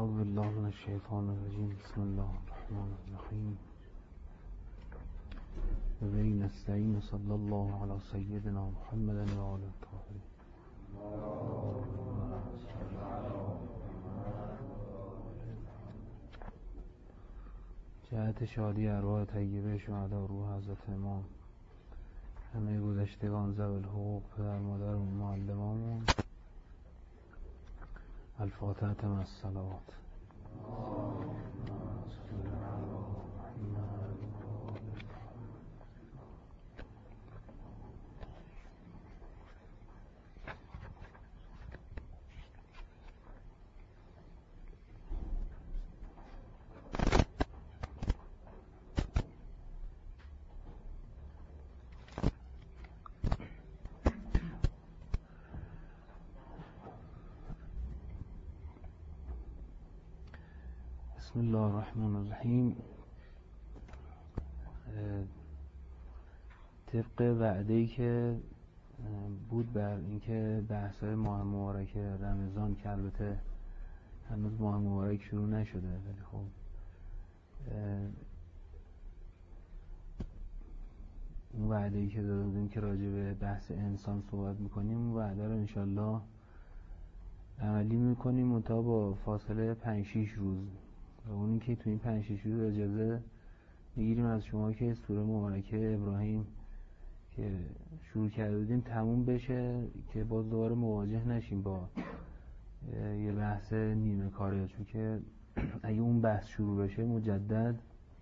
اعوذ بالله من الشیطان الرجیم. بسم الله الرحمن الرحیم. و به نستعین صلی الله علی سیدنا محمد و آله الطاهرین. جهت شادی ارواح طیبه شهدا روح حضرت امام، همه گذشتگان ذوی الحقوق، پدر مادر و معلمامون، الفاتحه مع الصلوات. بسم الله الرحمن الرحیم. طبق وعده‌ای که بود بر اینکه بحث‌های ماه مبارک رمضان، که البته هنوز ماه مبارک شروع نشده، ولی خب اون وعده‌ای که داده بودیم که راجع به بحث انسان صحبت می‌کنیم، اون وعده رو انشالله عملی می‌کنیم، منتها با فاصله 5-6 روز. و اونی که تو این 5-6 روز اجازه میگیریم از شما که سوره مبارکه ابراهیم که شروع کرده بودیم تموم بشه، که باز دوباره مواجه نشیم با یه بحث نیمه کاره، چون که اگه اون بحث شروع بشه مجدد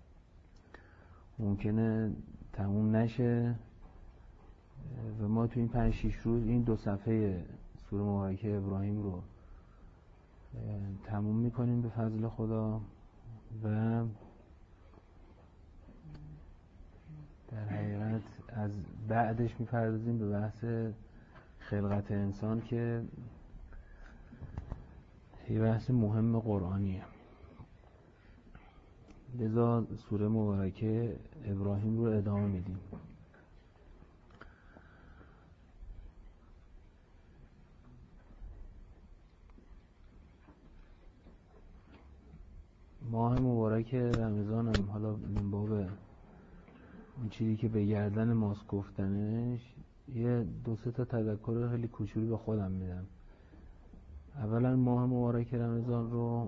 ممکنه تموم نشه. و ما تو این 5-6 روز این 2 صفحه سوره مبارکه ابراهیم رو تموم میکنیم به فضل خدا، و در حقیقت از بعدش میپردازیم به بحث خلقت انسان که یه بحث مهم قرآنیه. لذا سوره مبارکه ابراهیم رو ادامه میدیم. ماه مبارک رمضان هم حالا من باب اون چیزی که به گردن ماست گفتنش، یه 2-3 تا تذکر خیلی کوچولو به خودم میدم. اولا ماه مبارک رمضان رو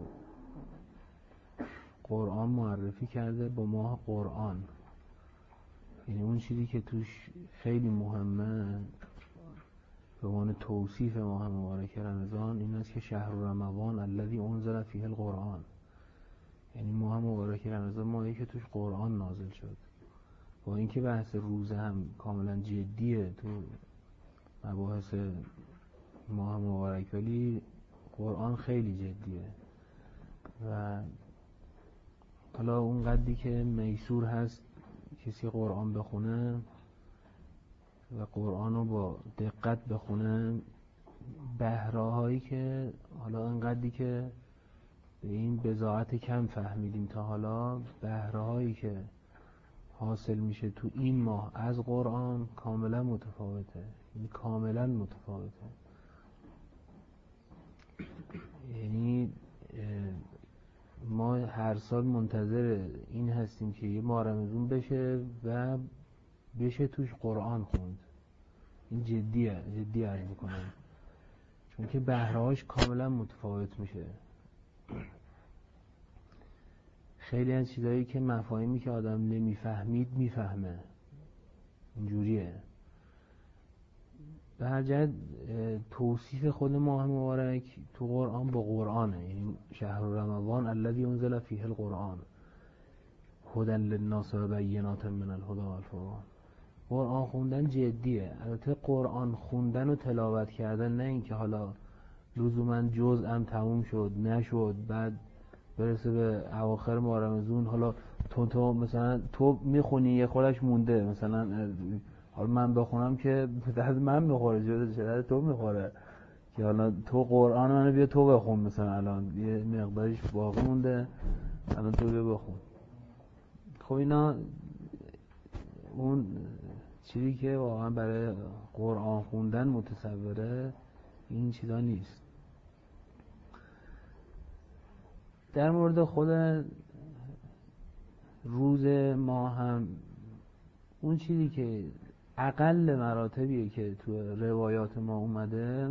قرآن معرفی کرده با ماه قرآن، یعنی اون چیزی که توش خیلی مهمه به عنوان توصیف ماه مبارک رمضان این است که شهر رمضان الذی انزل فیه القرآن، یعنی ماه مبارک رمضان ماهی که توش قرآن نازل شد. با اینکه بحث روزه هم کاملا جدیه تو مباحث ماه مبارک، ولی قرآن خیلی جدیه. و حالا اون قدری که میسور هست کسی قرآن بخونه و قرآن رو با دقت بخونه، بهره هایی که حالا اون قدری که به این بضاعت کم فهمیدیم تا حالا، بهره هایی که حاصل میشه تو این ماه از قرآن کاملا متفاوته، یعنی کاملا متفاوته. یعنی ما هر سال منتظر این هستیم که یه ماه رمضان بشه و بشه توش قرآن خوند. این جدی عرض میکنم، چون که بهرهاش کاملا متفاوت میشه. خیلی از چیزایی که مفاهیمی که آدم نمیفهمید میفهمه، اینجوریه. به هر جهت توصیف خود ماه مبارک تو قرآن با قرآنه، یعنی شهر رمضان الذی انزل فیه القرآن هدی للناس و بینات من الهدی والفرقان. قرآن خوندن جدیه. البته قرآن خوندن و تلاوت کردن، نه اینکه حالا لزوما جزءم تموم شد نشد بعد برسه به اواخر ماه رمضان حالا تو مثلا تو میخونی یه خودش مونده، مثلا حالا من بخونم که به درد من میخوره، چه تو میخوره که حالا تو قرآن منو بیا تو بخون، مثلا الان یه مقدارش باقی مونده الان تو بیا بخون. خب اینا اون چیزی که واقعا برای قرآن خوندن متصوره این چیزا نیست. در مورد خود روز ما هم اون چیزی که اقل مراتبیه که تو روایات ما اومده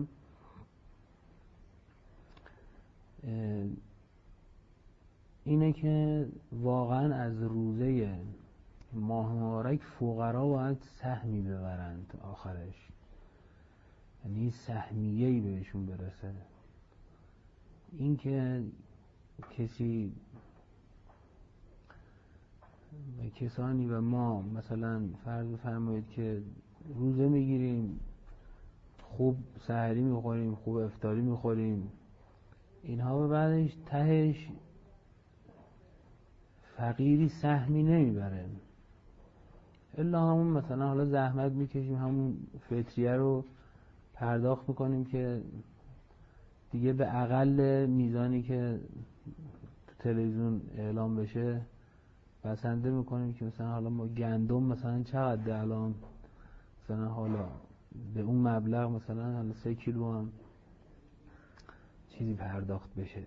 اینه که واقعا از روزه ماه مبارک فقرا باید سهمی ببرند آخرش، یعنی سهمیه‌ای بهشون برسه. این که کسانی و ما مثلا فرض بفرمایید که روزه میگیریم، خوب سحری میخوریم، خوب افطاری میخوریم، اینها به بعدش تهش فقیری سهمی نمیبره، الا همون مثلا حالا زحمت میکشیم همون فطریه رو پرداخت میکنیم که دیگه به اقل میزانی که تو تلویزیون اعلام بشه بسنده میکنیم که مثلا حالا ما گندم مثلا چقدر الان، مثلا حالا به اون مبلغ مثلا حالا 3 کیلو هم چیزی پرداخت بشه.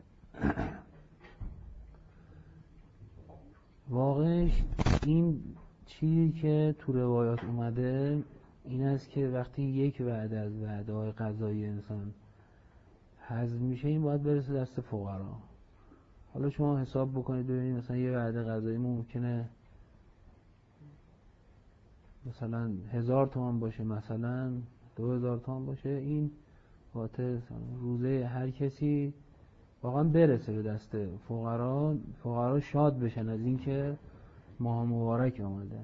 واقعش این چیزی که تو روایات اومده این است که وقتی یک وعده از وعده‌های غذایی انسان هضم میشه این باید برسه دست فقرا. حالا شما حساب بکنید ببینید مثلا یه وعده غذایی ممکنه مثلا 1000 تومان باشه، مثلا 2000 تومان باشه، این واسه روزه هر کسی واقعا برسه به دست فقرا شاد بشن از اینکه ماه مبارک آمده.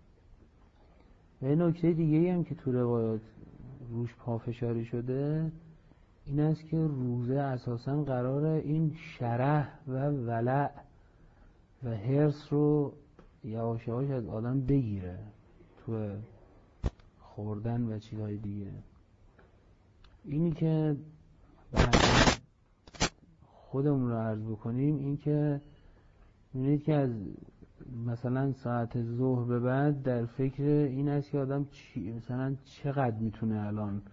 و این نکته دیگه هم که تو روایات روش پافشاری شده این است که روزه اساساً قراره این شرح و ولع و حرص رو یواش یواش از آدم بگیره تو خوردن و چیزهای دیگه. اینی که خودمون رو عرض بکنیم این که می‌بینید که از مثلا ساعت ظهر به بعد در فکر این است که آدم مثلا چقدر میتونه الان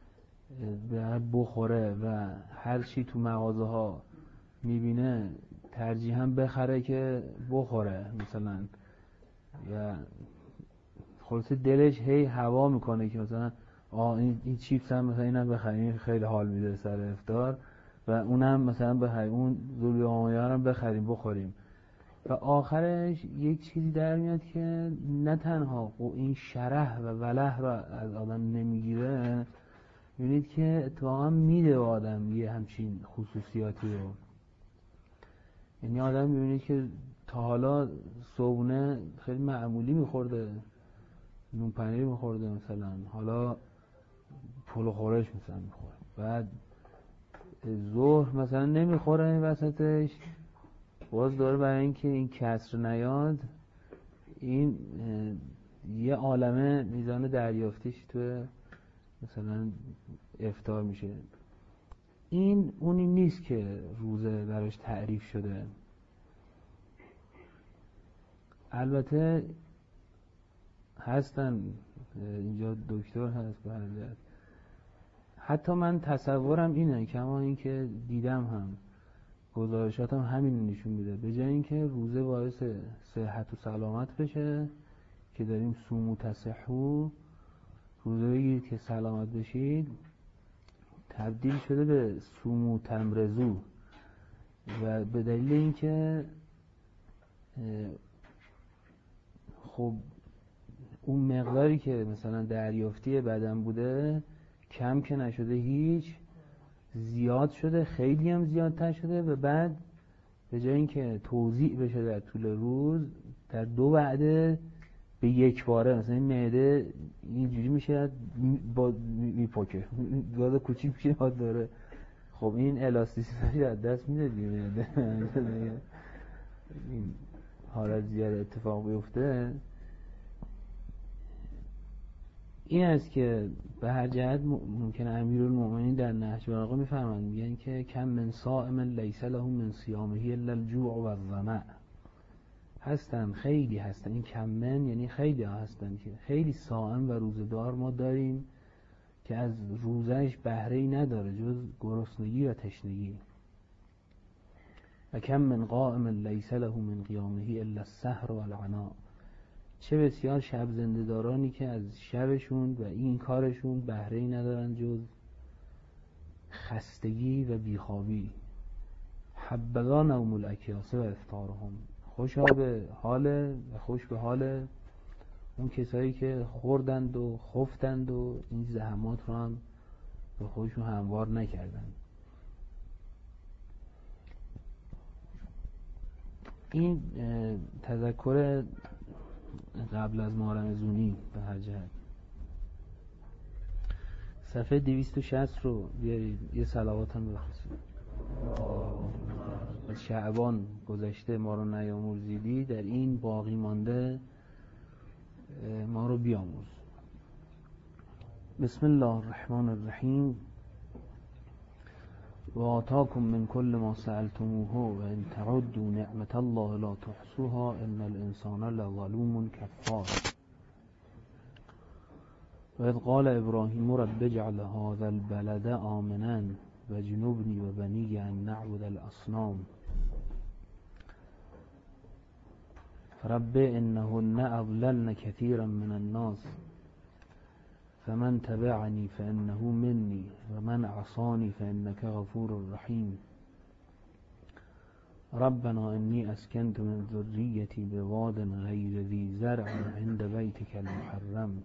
بخوره و هر چی تو مغازه ها میبینه ترجیحاً بخره که بخوره مثلا، یا خلاصه دلش هی هوا میکنه که مثلا این چیپس هم مثلا اینم بخریم خیلی حال میده سر افطار و اونم مثلا بخریم، اون زولی آمایار هم بخریم بخوریم و آخرش یک چیزی در میاد که نه تنها این شرح و ولع رو از آدم نمیگیره، میبینید که اتفاقا میده به آدم یه همچین خصوصیاتی رو. یعنی آدم میبینید که تا حالا صبحونه خیلی معمولی میخورده، نون پنیر میخورده مثلا، حالا پلو خورش مثلا میخوره، بعد ظهر مثلا نمیخوره این وسطش، باز داره برای اینکه این کسر نیاد این یه عالمه میزان دریافتیش تو مثلا افطار میشه. این اونی نیست که روزه براش تعریف شده. البته هستن اینجا دکتر هست برده، حتی من تصورم اینه کما این که دیدم هم گزارشاتم همین نشون میده، به جای اینکه روزه باعث صحت و سلامت بشه که داریم صوموا تصحوا، روزه بگیرید که سلامت بشید، تبدیل شده به صوموا تمرضوا. و به دلیل اینکه خب اون مقداری که مثلا دریافتی بدن بوده کم که نشده، هیچ زیاد شده، خیلی هم زیادتر شده و بعد به جای اینکه توزیع بشه در طول روز در 2 وعده به یک باره، مثلا این معده اینجوری میشه با میپکه داده کوچیک میشه داره، خب این الاستیسیتش از دست میده دیگه. این حالت زیاد اتفاق بیفته این است که به هر جهت ممکنه امیرالمومنین در نهج البلاغه میفرمایند، میگن که کم من صائم لیس له من صیامه الا الجوع و الظمأ. هستن خیلی هستن، این کم من یعنی خیلی هستن که خیلی صائم و روزدار ما داریم که از روزش بهره‌ای نداره جز گرسنگی و تشنگی. و کم من قائم لیس له من قیامه الا السهر والعناء. چه بسیار شب زنده دارانی که از شبشون و این کارشون بهره‌ای ندارن جز خستگی و بیخوابی. حبذا نوم الاکیاس و افطارهم. خوشا به حال و خوش به حال اون کسایی که خوردند و خفتند و این زحمات رو هم به خودشون هموار نکردند. این تذکر قبل از محرم‌زونی به هر جهت. صفحه 260 رو بیارید، یه صلوات هم بخونید. از شعبان گذشته ما رو نیامرزیدی، در این باقی مانده ما رو بیاموز. بسم الله الرحمن الرحیم. و آتاکم من کل ما سألتموه و ان تعدوا نعمت الله لا تحصوها ان الانسان لظلوم کفار. و اذ قال ابراهیم رب اجعل هذا البلد آمنا و جنبنی و بنی ان نعبد الاصنام. رب انهن اضللن كثيرا من الناس فمن تبعني فانه مني ومن عصاني فانك غفور رحيم. ربنا اني اسكنت من ذريتي بواد غير ذي زرع عند بيتك المحرم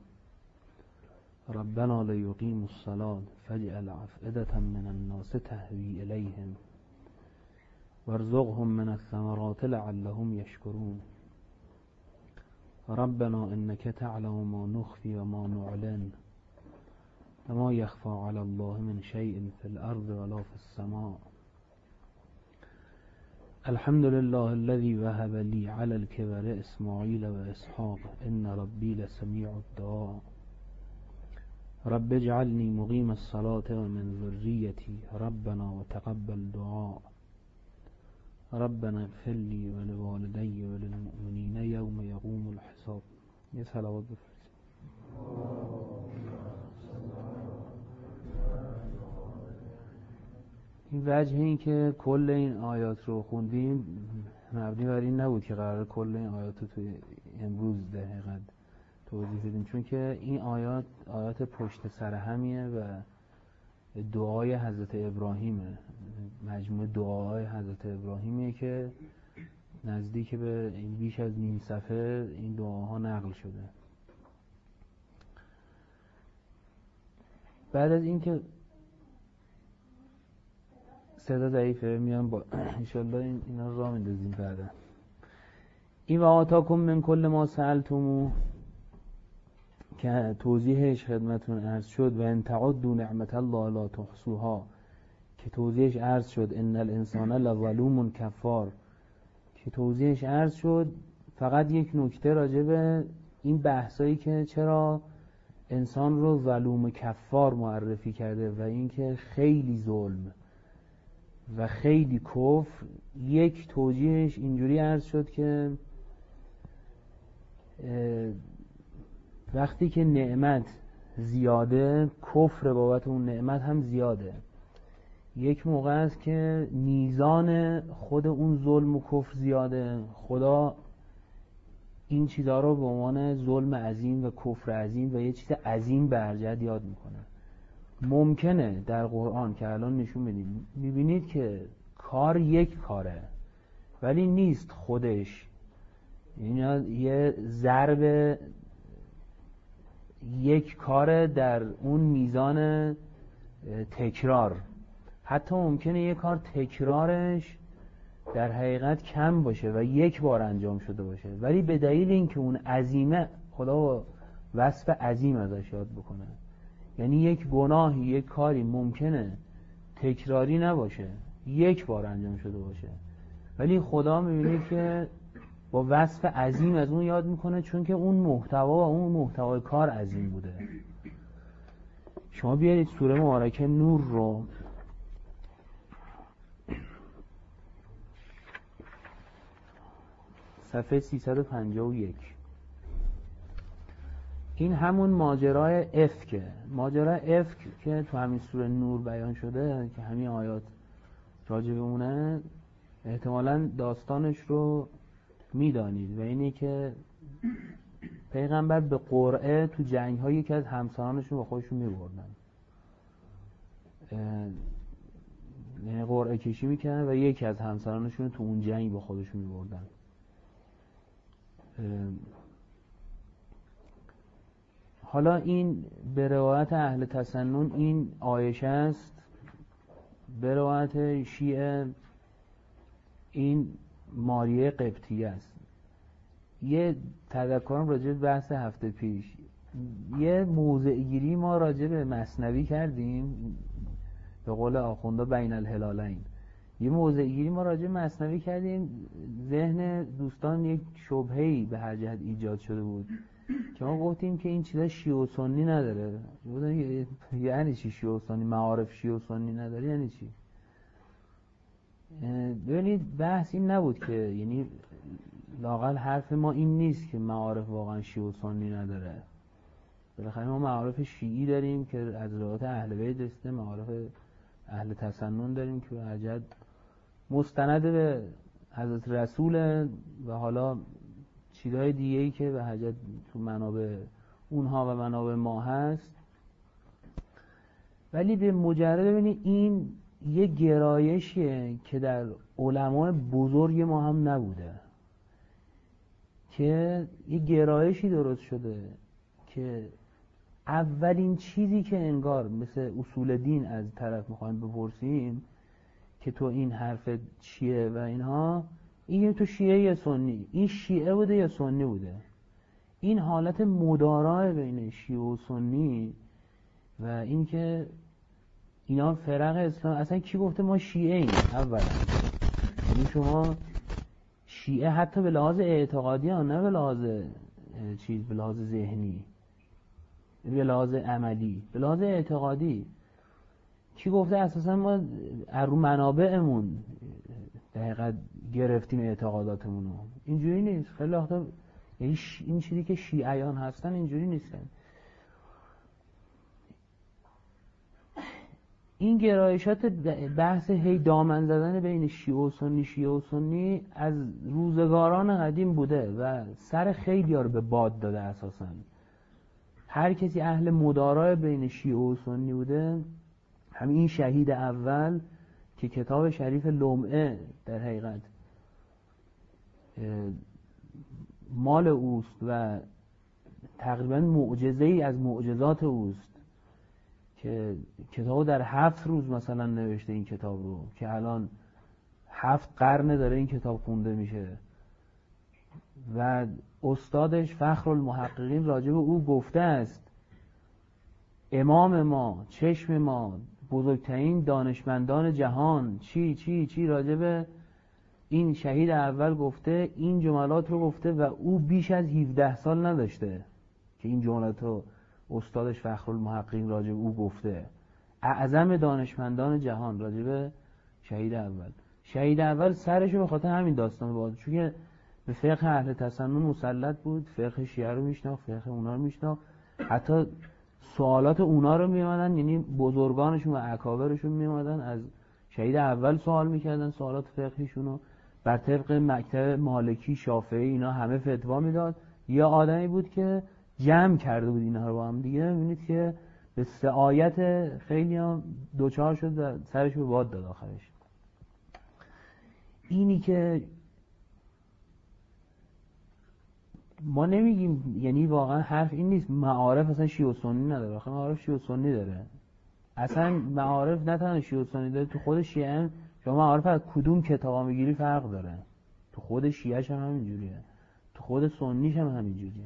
ربنا ليقيموا الصلاة فاجعل أفئدة من الناس تهوي إليهم وارزقهم من الثمرات لعلهم يشكرون. ربنا إنك تعلم ما نخفي وما نعلن وما يخفى على الله من شيء في الأرض ولا في السماء. الحمد لله الذي وهب لي على الكبر إسماعيل وإسحاق إن ربي لسميع الدعاء. رب اجعلني مقيم الصلاة ومن ذريتي ربنا وتقبل دعاء. ربنا اغفر لي ولوالدي وللمؤمنين يوم يقوم الحساب. یه صلوات بفرستید. این وجه این که کل این آیات رو خوندیم مبنی بر این نبود که قرار کل این آیات رو توی امروز در حقیقت توضیح بدیم، چون که این آیات پشت سر همیه و دعای حضرت ابراهیمه، مجموعه دعاهای حضرت ابراهیمیه که نزدیک به بیش از نیم صفحه این دعاها نقل شده. بعد از این که صدا ضعیفه میان با انشالله اینا را میندازیم بعدا. این و آتاکم من کل ما سألتموه که توضیحش خدمتون عرض شد و ان تعدوا نعمت الله لا تحصوها که توضیحش عرض شد ان الانسان لظلوم کفار که توضیحش عرض شد. فقط یک نکته راجع به این بحثایی که چرا انسان رو ظلوم کفار معرفی کرده و اینکه خیلی ظلم و خیلی کفر، یک توجیهش اینجوری عرض شد که وقتی که نعمت زیاده کفر بابت اون نعمت هم زیاده. یک موقع است که میزان خود اون ظلم و کفر زیاده، خدا این چیزها رو به عنوان ظلم عظیم و کفر عظیم و یه چیز عظیم به ارجحت یاد میکنه. ممکنه در قرآن که الان نشون بدیم میبینید که کار یک کاره ولی نیست خودش، یعنی یه ضرب یک کاره در اون میزان تکرار. حتی ممکنه یه کار تکرارش در حقیقت کم باشه و یک بار انجام شده باشه ولی به دلیل اینکه اون عظیمه خدا وصف عظیم ازش یاد بکنه. یعنی یک گناهی یک کاری ممکنه تکراری نباشه، یک بار انجام شده باشه ولی خدا میبینه که با وصف عظیم از اون یاد میکنه چون که اون محتوا و اون محتوای کار عظیم بوده. شما بیارید سوره مبارکه نور رو صفحه 351. این همون ماجرای افکه، ماجرای افک که تو همین سوره نور بیان شده که همین آیات راجع به اونه. احتمالاً داستانش رو میدانید و اینه که پیغمبر به قرعه تو جنگ‌های یکی از همسرانشون با خودشون می‌بردن، یعنی قرعه کشی میکنن و یکی از همسرانشون تو اون جنگ با خودشون می‌بردن. حالا این به روایت اهل تسنن این عایشه است، به روایت شیعه این ماریه قبطیه است. یه تذکرم راجع به بحث هفته پیش، یه موضع گیری ما راجع به مثنوی کردیم، به قول آخونده بین الهلالین، یه موضع گیری ما راجع به مثنوی کردیم. ذهن دوستان یک شبهه‌ای به هر جهت ایجاد شده بود که ما گفتیم که این چیزا شیعه و سنی نداره. یعنی چی شیعه و سنی؟ معارف شیعه و سنی نداره یعنی چی؟ ببینید بحث این نبود که، یعنی لااقل حرف ما این نیست که معارف واقعا شیعه و سنی نداره. بالاخره ما معارف شیعی داریم که از روایت اهل بیت رسیده، معارف اهل تسنن داریم که به هر جهت مستند به حضرت رسول و حالا چیزهای دیگه‌ای که به هر جهت تو منابع اونها و منابع ما هست. ولی به مجرد ببینید این یه گرایشیه که در علمای بزرگ ما هم نبوده، که یه گرایشی درست شده که اولین چیزی که انگار مثل اصول دین از طرف میخوایم بپرسیم که تو این حرف چیه و اینها، این تو شیعه یا سنی، این شیعه بوده یا سنی بوده. این حالت مدارا بین شیعه و سنی و این که اینا فرق اسلام، اصلا کی گفته ما شیعه ایم؟ اولا یعنی شما شیعه حتی به لحاظ اعتقادی ها، نه به لحاظ چیز، به لحاظ ذهنی، به لحاظ عملی، به لحاظ اعتقادی کی گفته اساسا ما رو منابعمون دقیقاً گرفتیم اعتقاداتمون رو؟ اینجوری نیست. خیلی وقتا یعنی این چیزی که شیعیان هستن اینجوری نیستن. این گرایشات بحث هی دامن زدن بین شیعه و سنی از روزگاران قدیم بوده و سر خیلی ها رو به باد داده. اساساً هر کسی اهل مدارای بین شیعه و سنی بوده، همین شهید اول که کتاب شریف لمعه در حقیقت مال اوست و تقریبا معجزه‌ای از معجزات اوست که کتابو در 7 روز مثلا نوشته، این کتاب رو که الان 7 قرن داره این کتاب خونده میشه و استادش فخر المحققین راجع به او گفته است امام ما، چشم ما، بزرگترین دانشمندان جهان چی راجع به این شهید اول گفته، این جملات رو گفته و او بیش از 17 سال نداشته که این جملات رو استادش فخر المحققین راجع به او گفته. اعظم دانشمندان جهان راجع به شهید اول. شهید اول سرش رو به خاطر همین داستان باز، چون که به فقه اهل تسنن مسلط بود، فقه شیعه رو میشناخت، فقه اونا رو میشناخت، حتی سوالات اونا رو میامدن، یعنی بزرگانشون و اکابرشون میامدن از شهید اول سوال میکردن، سوالات فقهیشون رو بر طبق مکتب مالکی شافعی اینا همه فتوا میداد. یه آدمی بود که جمع کرده بود اینا رو با هم دیگه. میبینید که به سعایت خیلی هم دوچار شد و سرش به باد داد آخرش. اینی که ما نمیگیم، یعنی واقعا حرف این نیست معارف اصلا شیعه و سنی نداره. آخه معارف شیعه و سنی داره. اصلا معارف نه تنها شیعه و سنی داره، تو خود شیعه هم شما معارف از کدوم کتابا میگیری فرق داره. تو خود شیعه‌ش هم همینجوریه، تو خود سنیش هم همینجوریه.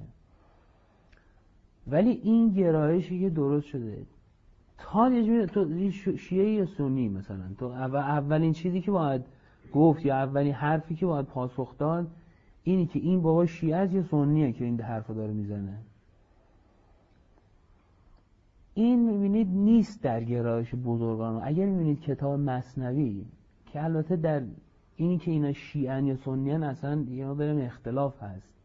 ولی این گرایشی که درست شده تا یه جوری تو شیعه یا سنی مثلا، تو اولین چیزی که باید گفت یا اولین حرفی که باید پاسخ داد اینی که این بابا شیعه است یا سنیه که این حرفو داره میزنه. این میبینید نیست در گرایش بزرگان. اگر میبینید کتاب مثنوی که البته در اینی که اینا شیعه یا سنیان اصلا یه مقدار اختلاف هست،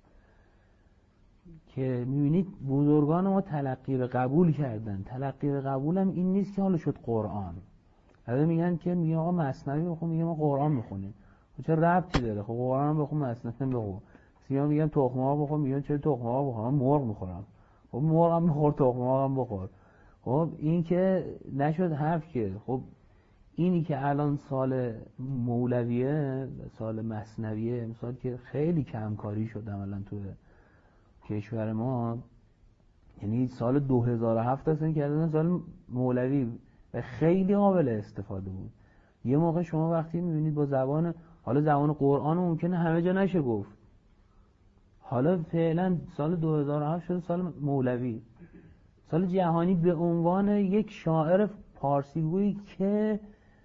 که میبینید بزرگان ما تلقی به قبول کردن. تلقی به قبول هم این نیست که حالا شد قرآن. حالا میگن که میگه آقا مثنوی بخون، میگه ما قرآن میخونیم. چه ربطی داره؟ خب قرآن هم بخون، مثلا بخون. سیاه میگم تخم مرغ بخور، میگن چرا تخم مرغ بخورم؟ مرغ میخورم. خب مرغ هم بخور، تخم مرغ هم بخور. خب این که نشد حرف که. خب اینی که الان سال مولویه، سال مثنویه، مثال که خیلی کمکاری شد عملا تو کشور ما، یعنی سال 2007 اصلا کردن سال مولوی و خیلی قابل استفاده بود. یه موقع شما وقتی میبینید با زبان، حالا زبان قرآن ممکنه همه جا نشه گفت، حالا فعلا سال 2007 شد سال مولوی، سال جهانی به عنوان یک شاعر پارسیگویی که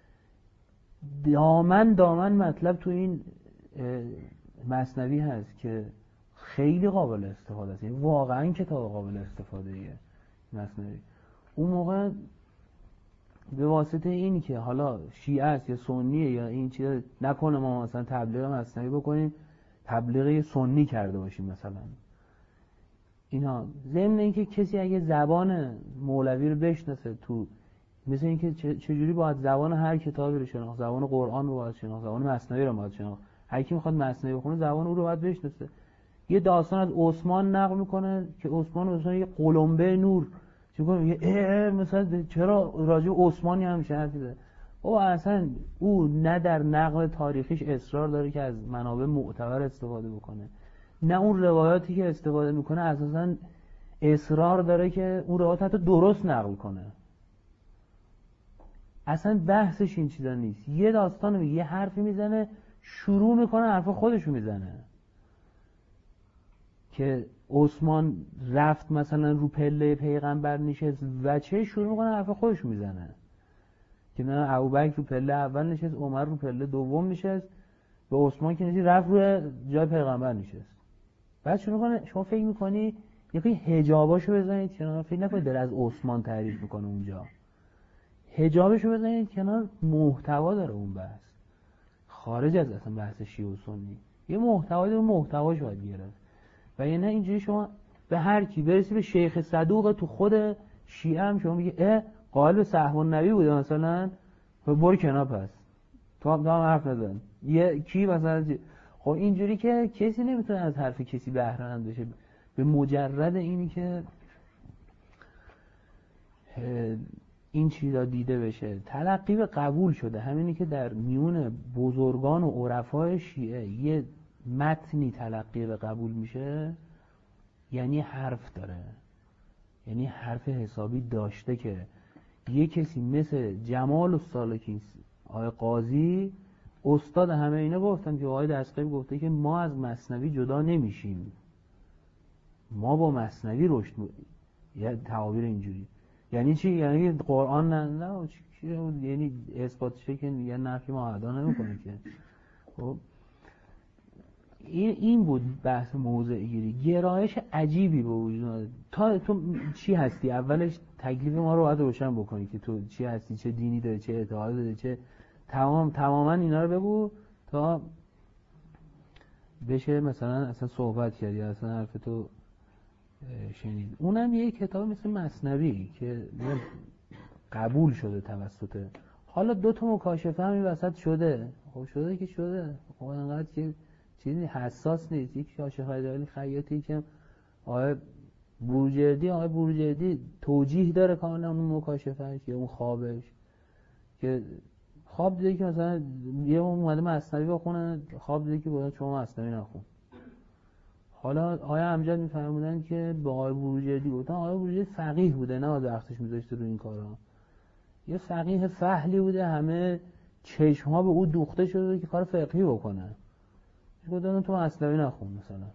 دامن مطلب تو این مثنوی هست که خیلی قابل استفاده است، یعنی واقعا کتاب قابل استفاده ایه مثنوی. اون موقع به واسطه این که حالا شیعه است یا سنیه یا این چیز نکنه ما مثلا تبلیغ مثنوی بکنیم، تبلیغ سنی کرده باشیم مثلا اینا، ضمن اینکه کسی اگه زبان مولوی رو بشناسه، تو مثل اینکه چجوری باید زبان هر کتابی رو شناخت، زبان قرآن رو باید شناخت، زبان مثنوی رو باید شناخت، هر کی میخواد مثنوی بخونه زبان او رو باید بشناسه. یه داستان از عثمان نقل میکنه که عثمان مثلا یه قلمبه نور چیکار میگه، مثلا چرا راجع به عثمانی همیشه حرف میزنه؟ او اصلا او نه در نقل تاریخیش اصرار داره که از منابع معتبر استفاده بکنه، نه اون روایاتی که استفاده میکنه اساسا اصرار داره که اون روایات حتی درست نقل کنه. اصلا بحثش این چیزا نیست. یه داستان میگه، یه حرفی میزنه، شروع میکنه حرف خودشو میزنه که عثمان رفت مثلا رو پله پیغمبر نشست و چه شروع میکنه حرف خودشو میزنه که نه ابوبکر رو پله اول نشست، عمر رو پله دوم نشست، به عثمان که نشست رفت روی جای پیغمبر نشست. بعد شروع کنه، شما فکر میکنی یکی حجاباشو بزنید کنار، فکر نکنید داره از عثمان تعریف میکنه اونجا، حجابشو بزنید کنار، محتوا داره اون بحث، خارج از اصلا بحث شیعه و سنی، یه محتوایی داره، محتواش باید گرفت. و یعنی اینجوری شما به هر کی برسی، به شیخ صدوق تو خود شیعه هم شما میگه قائل به صحب النبی بوده مثلا، برو کنار، پس تو هم حرف نزن، یه کی مثلا خب اینجوری که کسی نمیتونه از حرف کسی بهره مند بشه به مجرد اینی که این چیزا دیده بشه. تلقی به قبول شده، همینی که در میون بزرگان و عرفای شیعه یه متنی تلقی به قبول میشه، یعنی حرف داره، یعنی حرف حسابی داشته که یه کسی مثل جمال السالکین، آقای قاضی استاد همه اینا گفتن که آقای دستقیب گفته که ما از مثنوی جدا نمیشیم، ما با مثنوی رشد یه تعابیر اینجوری. یعنی چی؟ یعنی قرآن نه یعنی اثباتش که یه نفی ما ادا نمیکنه که. خب این بود بحث موضع گیری. گرایش عجیبی به وجود تا تو چی هستی، اولش تکلیف ما رو باید روشن بکنی که تو چی هستی، چه دینی داری، چه اعتقادی داری، چه تماما اینا رو بگو تا بشه مثلا اصلا صحبت کردی، اصلا حرف تو شنید. اونم یه کتاب مثل مثنوی که قبول شده توسط، حالا دو تا مکاشفه هم این وسط شده، خب شده که شده، خب انقدر که چیزی حساس نیست. یک کاشف خیالی خیاطی که آقای بروجردی توجیه داره کاملا اون مکاشفهش یا اون خوابش، که خواب دیده که مثلا یه اومده مثنوی بخونه، خواب دیده که باید شما مثنوی نخون. حالا آقای امجد میفرمودن که به آقای بروجردی گفتن، آقای بروجردی فقیه بوده، نه وقتش میذاشته رو این کارا، یه فقیه فحلی بوده، همه چشم ها به او دوخته شده که کار فقهی بکنه، گفتن تو مثنوی نخون مثلا.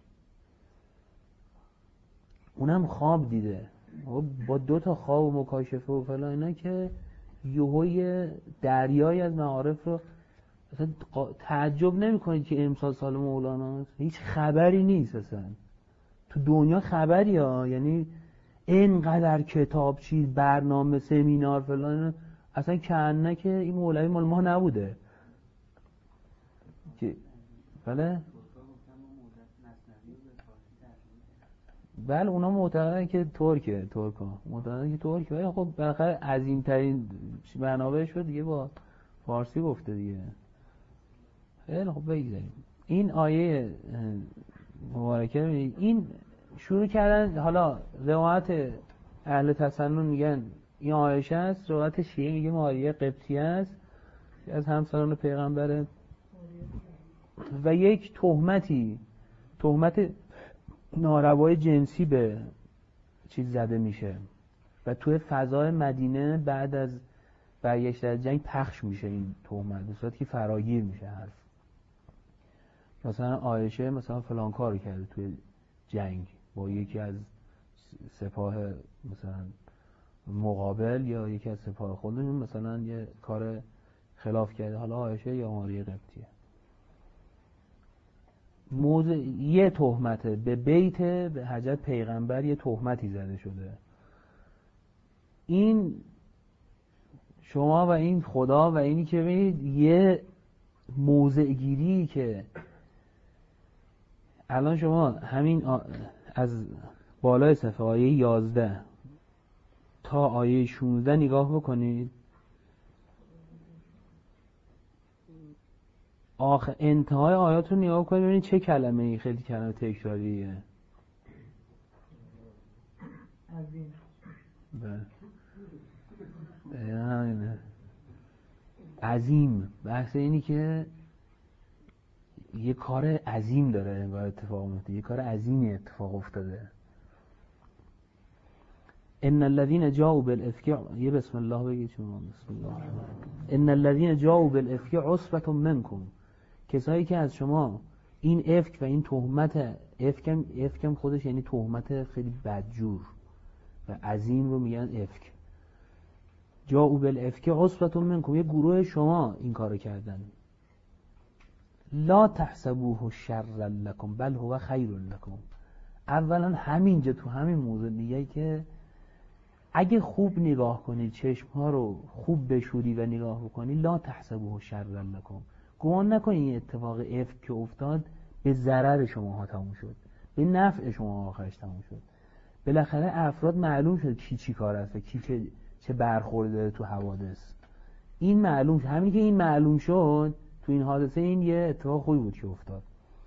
اونم خواب دیده با دو تا خواب و مکاشفه و فلان اینا که یهوی دریای از معارف رو اصلا تعجب نمی کنید که امسال سال مولاناست، هیچ خبری نیست اصلا تو دنیا خبری ها، یعنی اینقدر کتاب چیز برنامه سمینار فلان، اصلا کنه که این مولوی مال ما نبوده که بله اونا معتقدن که ترکا معتقدن که ترکه، ولی خب بالاخره عظیم ترین منابع شد دیگه با فارسی گفته دیگه. خیلی خب بگذاریم. این آیه مبارکه این شروع کردن، حالا روایت اهل تسنن میگن این عایشه است، روایت شیعه میگه ماریه قبطیه است از همسران پیغمبره و یک تهمت ناروای جنسی به چیز زده میشه و توی فضای مدینه بعد از برگشت از جنگ پخش میشه این تهمت، به صورتی که فراگیر میشه حرف. مثلا عایشه مثلا فلان کارو کرده توی جنگ با یکی از سپاه مثلا مقابل یا یکی از سپاه خودشون مثلا یه کار خلاف کرده، حالا عایشه یا ماریه قبطیه. یه تهمته به بیت به حضرت پیغمبر یه تهمتی زده شده. این شما و این خدا و اینی که ببینید یه موضع گیری که الان شما همین از بالای صفحه آیه 11 تا آیه 16 نگاه بکنید، انتهای آیات رو نگاه کنید ببینید چه کلمه ای خیلی کلمه تکراریه. عظیم. بحث اینی که یه کار عظیم داره انگار اتفاق میفته، یه کار عظیمی اتفاق افتاده. ان الذين جاءوا بالافك، یه بسم الله بگید شما. بسم الله. ان الذين جاءوا بالافك عصبة منكم، کسایی که از شما این افک و این تهمت، افکم خودش یعنی تهمت خیلی بدجور و عظیم رو میگن افک. جاءوا بالافک عصبة منکم، یه گروه شما این کارو کردن. لا تحسبوه شرا لكم بل هو خیر لكم. اولا همینجا تو همین موضوع میگه که اگه خوب نگاه کنی، چشمها رو خوب بشوری و نگاه بکنی، لا تحسبوه شرا لكم، گمان نکنی این اتفاق افک که افتاد به ضرر شماها تموم شد، به نفع شما آخرش تموم شد. بالاخره افراد معلوم شد کی چی کار است، کی چه برخورد داره تو حوادث. این معلوم شد. همین که این معلوم شد تو این حادثه، این یه اتفاق خوبی بود که افتاد.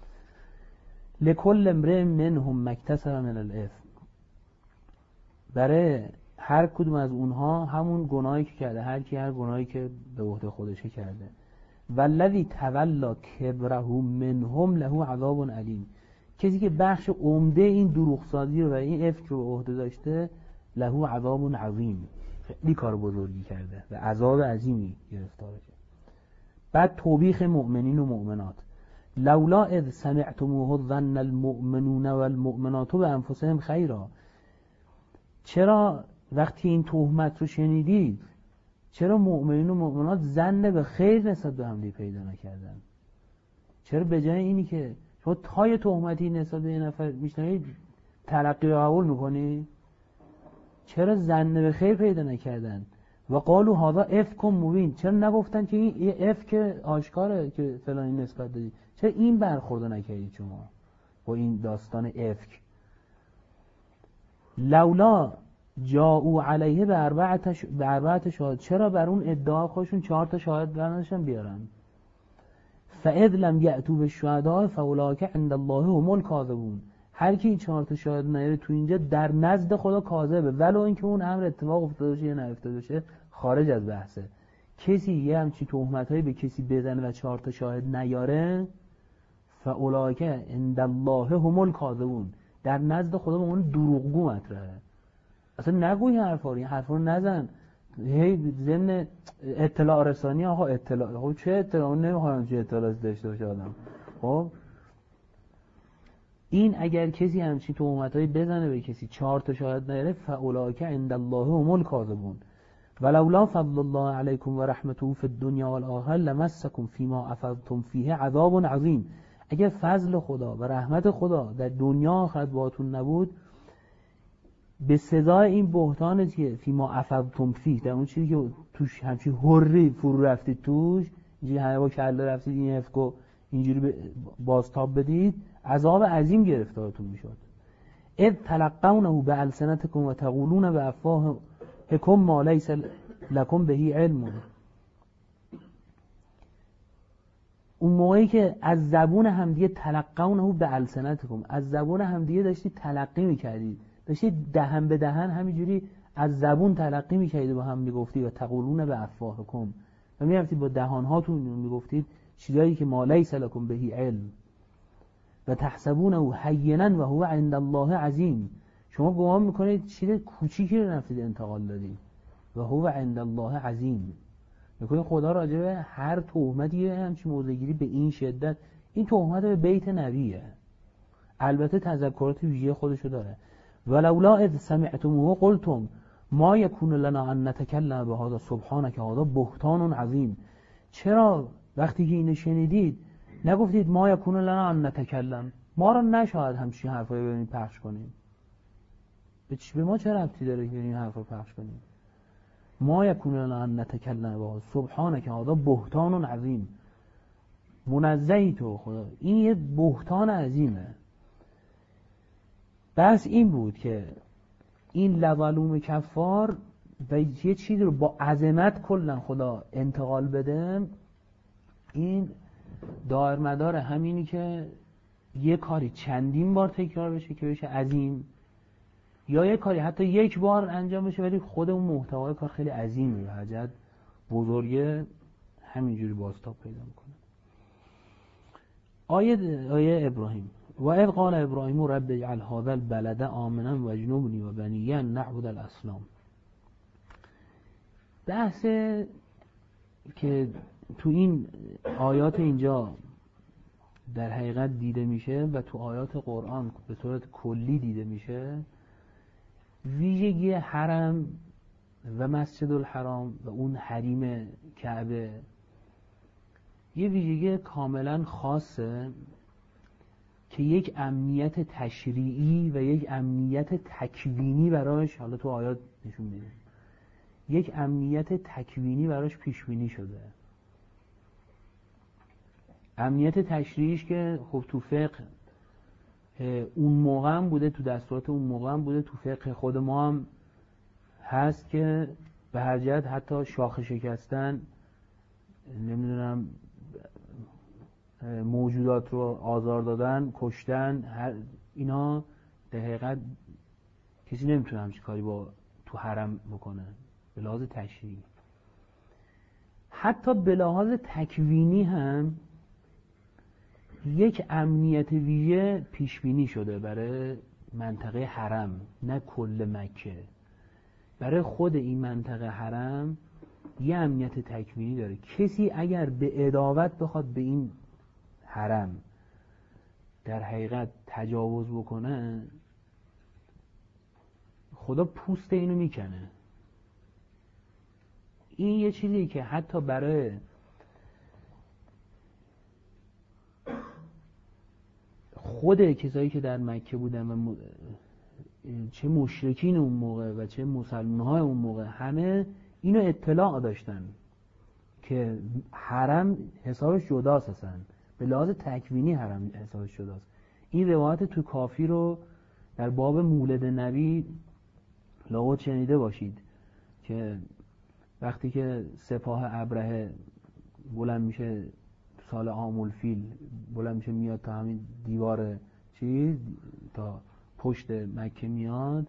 لکل امرئ منهم مکتسب من الاثم، برای هر کدوم از اونها همون گناهی که کرده، هر کی هر گناهی که به عهده خودشه کرده. والذی تولی کبره منهم له عذاب علیم، کسی که بخش عمده این دروغسازی رو و این افک رو به عهده داشته، له عذاب عظیم، خیلی کار بزرگی کرده و عذاب عظیمی گرفتار شده. بعد توبیخ مؤمنین و مؤمنات، لولا اذ سمعتموه ظن المؤمنون والمؤمنات بانفسهم خیرا، چرا وقتی این تهمت رو شنیدید چرا مؤمنین و مؤمنات ظن به خیر نسبت به هم پیدا نکردن؟ چرا به جای اینی که شما تای تهمتی نسبت به یه نفر میشنوید تلقی و قبول میکنی، چرا ظن به خیر پیدا نکردن؟ و قالوا هذا افک مبین، چرا نگفتن که این یه افک آشکاره که فلانی نسبت دادی؟ چرا این برخورد نکردید شما با این داستان افک؟ لولا جاءوا علیه به اربعت شاهد، چرا بر اون ادعا خودشون 4 تا شاهد برنشن بیارن؟ فاذ لم یأتوا بالشهداء فاولئک عند الله هم الکاذبون، هر کی 4 تا شاهد نیاره تو اینجا در نزد خدا کاذبه، ولو اینکه اون امر اتفاق افتاده باشه یا نیفتاده باشه، خارج از بحثه. کسی یه همچین تهمتایی به کسی بزنه و 4 تا شاهد نیاره، فاولئک عند الله هم الکاذبون، در نزد خدا به اون دروغگو مطرحه. اصلا نگوی این حرفا رو نزن. هی ضمن اطلاع رسانی، آقا اطلاع، خب چه اطلاع؟ نمیخوام چه اطلاعاتی داشته باشه آدم. خب این اگر کسی همچین تهمتایی بزنه به کسی 4 تا شاهد نیاره، فاولئک عند الله هم الکاذبون ولولا فضل الله علیکم و رحمته فی الدنیا والآخرة لمسکم فیما افضتم فیه عذاب عظیم، اگر فضل خدا و رحمت خدا در دنیا آخرت باهاتون نبود، به سزای این بهتانه که فیما افضتم فیه، در اون چیزی که توش همچین هوری فرو رفتید توش، اینجوری همه با کله رفتید این افکو اینجوری بازتاب بدید، عذاب عظیم گرفتارتون میشد. اذ تلقونه بألسنتکم و تقولون بافواهکم ما لیس لکم به علم. اون موقعی که از زبون همدیگه تلقونه به السنتکم، از زبون همدیگه داشتید تلقی میکردید، داشتید دهن به دهن همینجوری از زبون تلقی میکردید، با هم میگفتید و تقولون به افواهکم، و میرفتید با دهانهاتون میگفتید چیزایی که ما لیس لکم بهی علم و تحسبونه هینا و هو عند الله عظیم. شما گمان میکنید چیز کوچیکی رو رفتید انتقال دادید و هو عند الله عظیم. میگه خدا راجبه هر تهمتی همچین موضع‌گیری به این شدت، این تهمت به بیت نبیه، البته تذکرات ویژه خودشو داره. ولولا اذ سمعتموه قلتم ما یکون لنا ان نتکلم بهذا سبحانك هذا بهتان عظیم. چرا وقتی که اینو شنیدید نگفتید ما یکون لنا ان نتکلم، ما رو نشاید همچین حرفایی بریم پخش کنیم، به ما چه ربطی داره که این حرفا پخش کنیم؟ ما یکون لنا ان نتکلم بهذا سبحانك هذا بهتان عظیم، منزهی تو خدا، این یه بهتان عظیمه. بس این بود که این لظلوم کفار و یه چیزی رو با عظمت کلا خدا انتقال بده، این دار مدار همینی که یه کاری چندین بار تکرار بشه که بشه عظیم، یا یه کاری حتی یک بار انجام بشه ولی خود اون محتوای کار خیلی عظیمه و حجت بزرگه، همینجوری بازتاب پیدا میکنه. آیه ابراهیم و اذ قال ابراهیم رب اجعل هذا البلد آمنا واجنبنی و بنی ان نعبد الاصنام. بحث که تو این آیات اینجا در حقیقت دیده میشه و تو آیات قرآن به صورت کلی دیده میشه، ویژگی حرم و مسجد الحرام و اون حریم کعبه یه ویژگی کاملا خاصه که یک امنیت تشریعی و یک امنیت تکوینی براش، حالا تو آیات نشون میده، یک امنیت تکوینی براش پیش بینی شده. امنیت تشریعیش که خب تو فقه اون موقع هم بوده، تو دستورات اون موقع هم بوده، تو فقه خود ما هم هست که به هر جهت حتی شاخه شکستن، نمیدونم موجودات رو آزار دادن، کشتن، اینا در حقیقت کسی نمیتونه همچین کاری با تو حرم بکنه به لحاظ تشریعی. حتی به لحاظ تکوینی هم یک امنیت ویژه پیش بینی شده برای منطقه حرم، نه کل مکه، برای خود این منطقه حرم یه امنیت تکوینی داره. کسی اگر به عداوت بخواد به این حرم در حقیقت تجاوز بکنه، خدا پوست اینو میکنه. این یه چیزی که حتی برای خود کسایی که در مکه بودن و چه مشرکین اون موقع و چه مسلمان‌های اون موقع همه اینو اطلاع داشتن که حرم حسابش جداست، هستن به لحاظ تکوینی حرم حسابش جداست. این روایت تو کافی رو در باب مولد نبی لابد شنیده باشید که وقتی که سپاه ابرهه بلند میشه سال عام الفیل، بلند میشه میاد تا همین دیوار چیز تا پشت مکه میاد،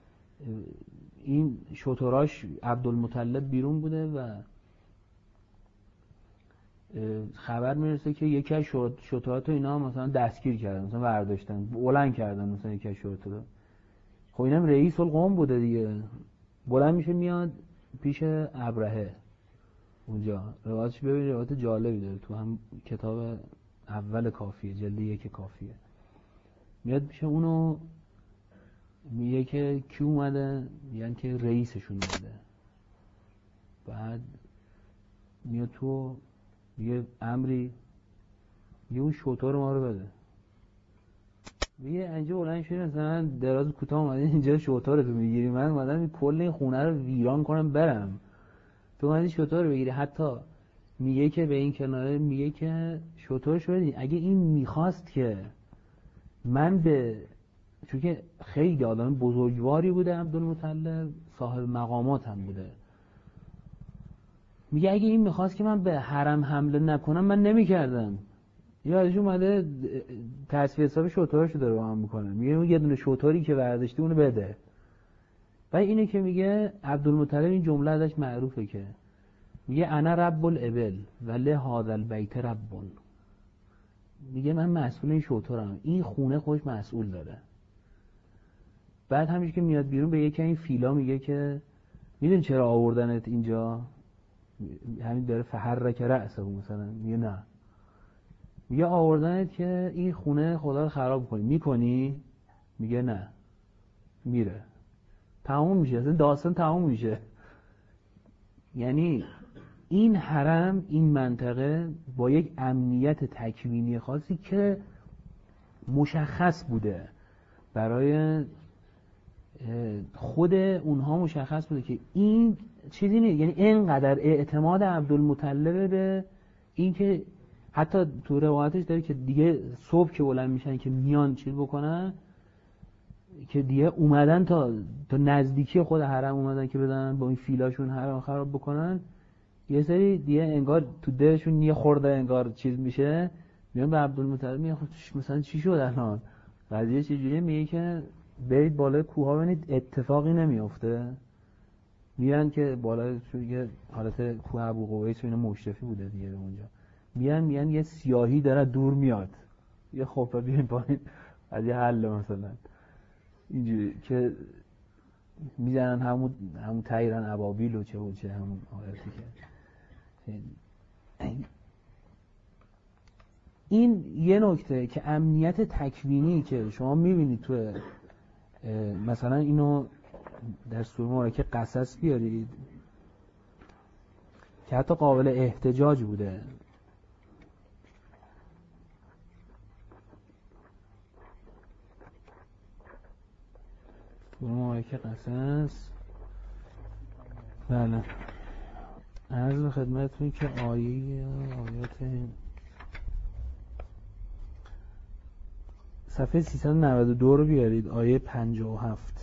این شتراش عبدالمطلب بیرون بوده و خبر میرسه که یکی از شترات اینا مثلا دستگیر کردن، مثلا برداشتن بلند کردن مثلا یکی از شترات. خب اینم رئیس القوم بوده دیگه، بلند میشه میاد پیش ابرهه اونجا. روایتش ببینید روایت جالبی داره تو هم کتاب اول کافیه، جلد 1 کافیه. میاد میشه اونو میگه که کی اومده، یعنی که رئیسشون اومده. بعد میاد تو یه امری، یه اون شطور ما رو بده، میگه اینجا بلند شدی مثلا دراز کوتاه اومدی اینجا شطور تو میگیری، من اومدم کل این خونه رو ویران کنم برم، تو اومدی شطور رو بگیری. حتی میگه که به این کناره میگه که شطورش بدین، اگه این میخواست که من به، چون که خیلی آدم بزرگواری بوده عبدالمطلب، صاحب مقامات هم بوده، میگه اگه این میخواست که من به حرم حمله نکنم من نمیکردم. یادش اومده تصفیه حساب شطورشو داره با هم میکنه، میگه اون یه دونه شطوری که برداشتی اونو بده. و اینه که میگه عبدالمطلب این جمله ازش معروفه که میگه انا رب الابل و لهذا البیت رب. میگه من مسئول این شطورم، این خونه خودش مسئول داره. بعد همیشه که میاد بیرون به یکی این فیلا میگه که میدون چرا آوردنت اینجا؟ همین داره فحرک رأسه مثلا. میگه نه. میگه آوردنت که این خونه خدا رو خراب کنی، میکنی؟ میگه نه. میره، تموم میشه، اصلا داستان تموم میشه. یعنی این حرم، این منطقه با یک امنیت تکوینی خاصی که مشخص بوده برای خود اونها، مشخص بوده که این چیزی نیست. یعنی اینقدر اعتماد عبدالمطلب به این که حتی تو روایتش داره که دیگه صبح که بلند میشن که میان چیز بکنن، که دیگه اومدن تا نزدیکی خود حرم اومدن که بدن با این فیلاشون حرم خراب بکنن، یه سری دیگه انگار تو دلشون یه خورده انگار چیز میشه، میان به عبدالمطلب میگن مثلا چی شد الان قضیه چجوریه؟ میگه که برید بالای کوه ها ببینید اتفاقی نمیافته. میان که بالای یه حالت کوه ابوقبیس و اینا مشرفی بوده دیگه اونجا، میان یه سیاهی داره دور میاد، یه خب بیاین پایین از یه حل مثلا اینجوری که میزنن همون تایرن ابابیل و چه همون آیاتی که این یه نکته که امنیت تکوینی که شما میبینید تو مثلا اینو در سوره مبارکه قصص بیارید که حتی قابل احتجاج بوده. سوره مبارکه قصص، بله، عرض خدمتتون که آیات صفحه 392 رو بیارید، آیه 57.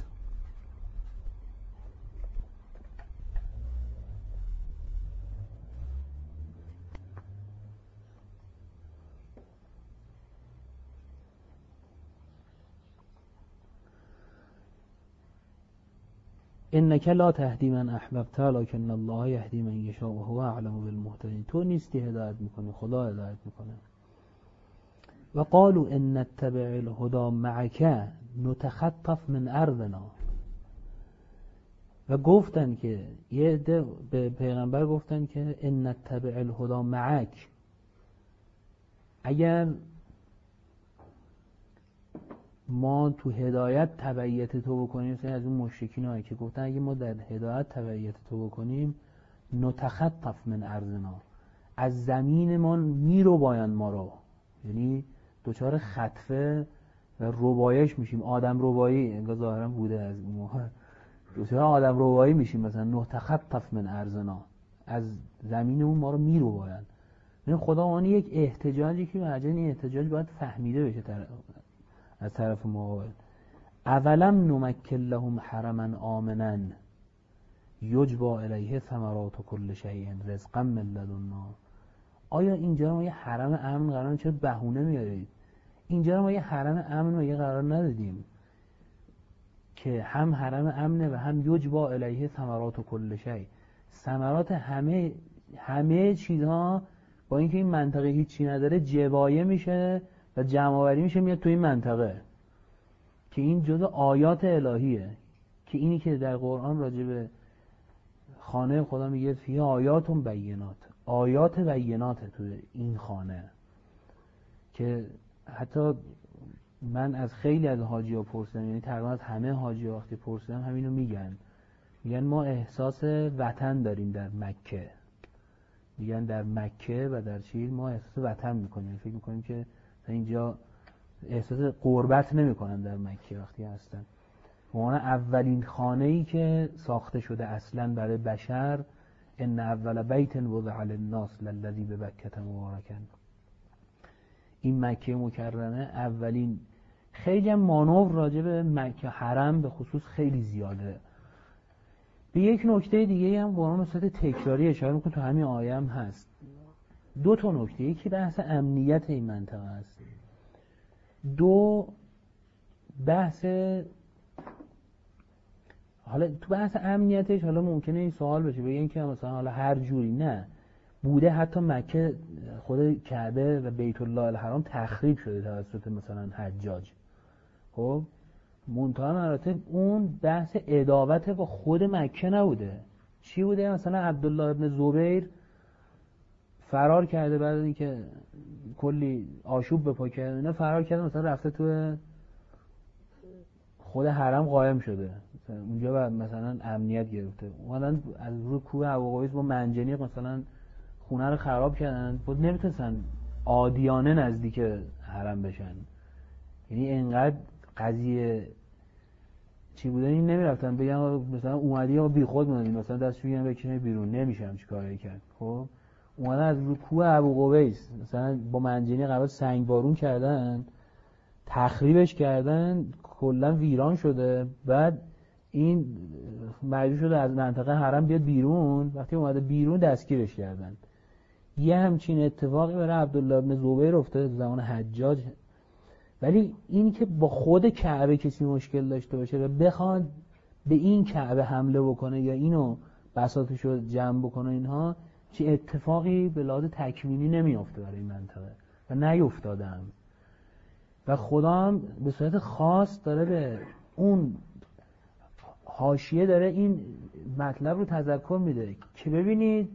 انک لا تهدی من احببت ولکن الله یهدی من یشاء و هو اعلم بالمهتدین. تو نیستی هدایت میکنی، خدا هدایت میکنه. و قالوا ان نتبع الهدى معک نتخطف من ارضنا. و گفتن که یه عده به پیغمبر گفتن که ان نتبع الهدى معک، اگر ما تو هدایت تبعیت تو بکنیم، مثلا از اون مشرکین هایی که گفتن اگه ما در هدایت تبعیت تو بکنیم نتخطف من ارضنا، از زمین ما میرو باین ما رو، یعنی دوچار خطفه و ربایش میشیم، آدم ربایی انگار ظاهرا بوده از اون موقع، دوچار آدم ربایی میشیم، مثلا نتخطف من ارضنا، از زمینمون ما رو میرو باین. یعنی خدا اون یک احتجاجی که واجباً این احتجاج باید فهمیده بشه از طرف مقابل. اولم نمکن لهم حرما آمنا یجبی الیه ثمرات کل شیء رزقا من لدنا. آیا اینجا ما یه حرم امن قرار، چرا بهونه میارید؟ اینجا ما یه حرم امن یه قرار ندادیم که هم حرم امنه و هم یجبی الیه ثمرات کل شیء، ثمرات همه چیزها با اینکه این منطقه هیچی نداره جبایه میشه و جمع‌آوری میشه میاد تو این منطقه، که این جزء آیات الهیه. که اینی که در قرآن راجع به خانه خدا میگه فیه آیات بینات، آیات بینات تو این خانه، که حتی من از خیلی از حاجی‌ها پرسیدم، یعنی تقریبا از همه حاجی‌ها وقتی پرسیدم همینو میگن ما احساس وطن داریم در مکه. میگن در مکه و در چیل ما احساس وطن میکنیم، فکر میکنیم که اینجا احساس غربت نمیکنن در مکه وقتی هستن. اون اولین خانه‌ای که ساخته شده اصلا برای بشر، ان اول بیت وضع للناس للذی ببکة مبارکا، این مکه مکرمه اولین. خیلی هم مانور راجع به مکه حرم به خصوص خیلی زیاده. به یک نکته دیگه هم قرآن به صورت تکراری اشاره میکنه، تو همین آیه هم هست. دو تا نکته، یکی بحث امنیت این منطقه است، دو بحث، حالا تو بحث امنیتش حالا ممکنه این سوال بشه بگین که مثلا حالا هر جوری، نه بوده حتی مکه خود کعبه و بیت الله الحرام تخریب شده توسط مثلا حجاج، خب منتها مراتب اون بحث عداوت با خود مکه نبوده. چی بوده؟ مثلا عبدالله ابن زبیر فرار کرده بعد از اینکه کلی آشوب به پا کرده اینا، فرار کرده مثلا رفته تو خود حرم قائم شده، اونجا مثلا امنیت گرفته، اومدن از روی کوه ابوقبیس با منجنیق مثلا خونه رو خراب کردن، بود نمیتونستن عادیانه نزدیک حرم بشن. یعنی اینقدر قضیه چی بوده، این نمیرفتن بگن مثلا اومدی یا بی خود موندی مثلا دستش بگیرن بکشن بیرون، نمیشم چی کاری کرد. خب اومدن از روی کوه ابوقبیس مثلا با منجنیق قبل سنگ بارون کردن، تخریبش کردن، کلا ویران شده. بعد این مجبور شده از منطقه حرم بیاد بیرون، وقتی اومده بیرون دستگیرش کردن. یه همچین اتفاقی برای عبدالله ابن زبیر افتاد زمان حجاج. ولی این که با خود کعبه کسی مشکل داشته باشه و بخواد به این کعبه حمله بکنه یا اینو بساطشو جمع بکنه، اینها چه اتفاقی به لحاظ تکوینی نمیافته برای این منطقه و نیفتاده هم. و خدا هم به صورت خاص داره به اون حاشیه داره این مطلب رو تذکر میده که ببینید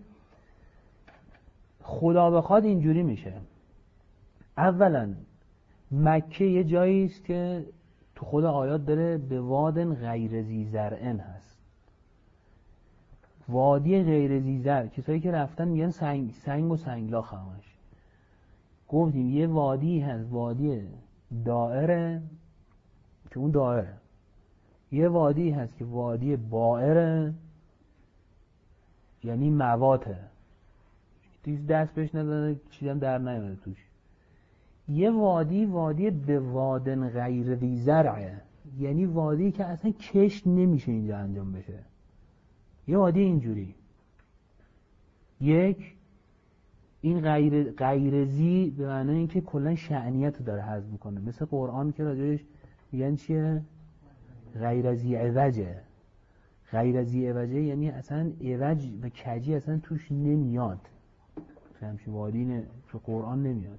خدا بخواد اینجوری میشه. اولا مکه یه جایی است که تو خود آیات داره به وادن غیر ذی زرع هست، وادی غیر ذی زرع. کسایی که رفتن میگن سنگ و سنگلاخ همش. گفتیم یه وادی هست، وادی دائره که اون دائره، یه وادی هست که وادی بائره یعنی مواته، دیز دست بهش نداره چیزی هم در نیامده توش. یه وادی به وادن غیر ذی زرعه، یعنی وادی که اصلا کشت نمیشه اینجا انجام بشه. یه وادی اینجوری، یک این غیر ذی به معنی اینکه کلا شأنیت رو داره حذف میکنه، مثل قرآن که راجعش میگن چیه؟ غیر ذی عوجه. غیر ذی عوجه یعنی اصلا عوج و کجی اصلا توش نمیاد، همچین وادی تو قرآن نمیاد.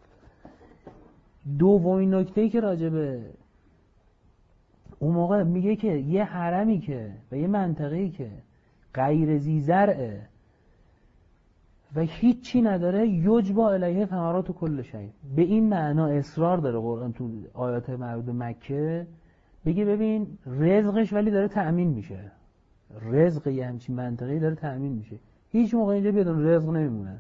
دومین نکته‌ای که راجبه اون موقع میگه که یه حرمی که و یه منطقه‌ای که غیر ذی زرعه و هیچی نداره، یجبا الیه ثمرات کل شیء، به این معنا اصرار داره قرآن تو آیات مربوط به مکه بگه ببین رزقش ولی داره تأمین میشه، رزق یه همچین منطقه‌ای داره تأمین میشه، هیچ موقع اینجا بدون رزق نمیمونه.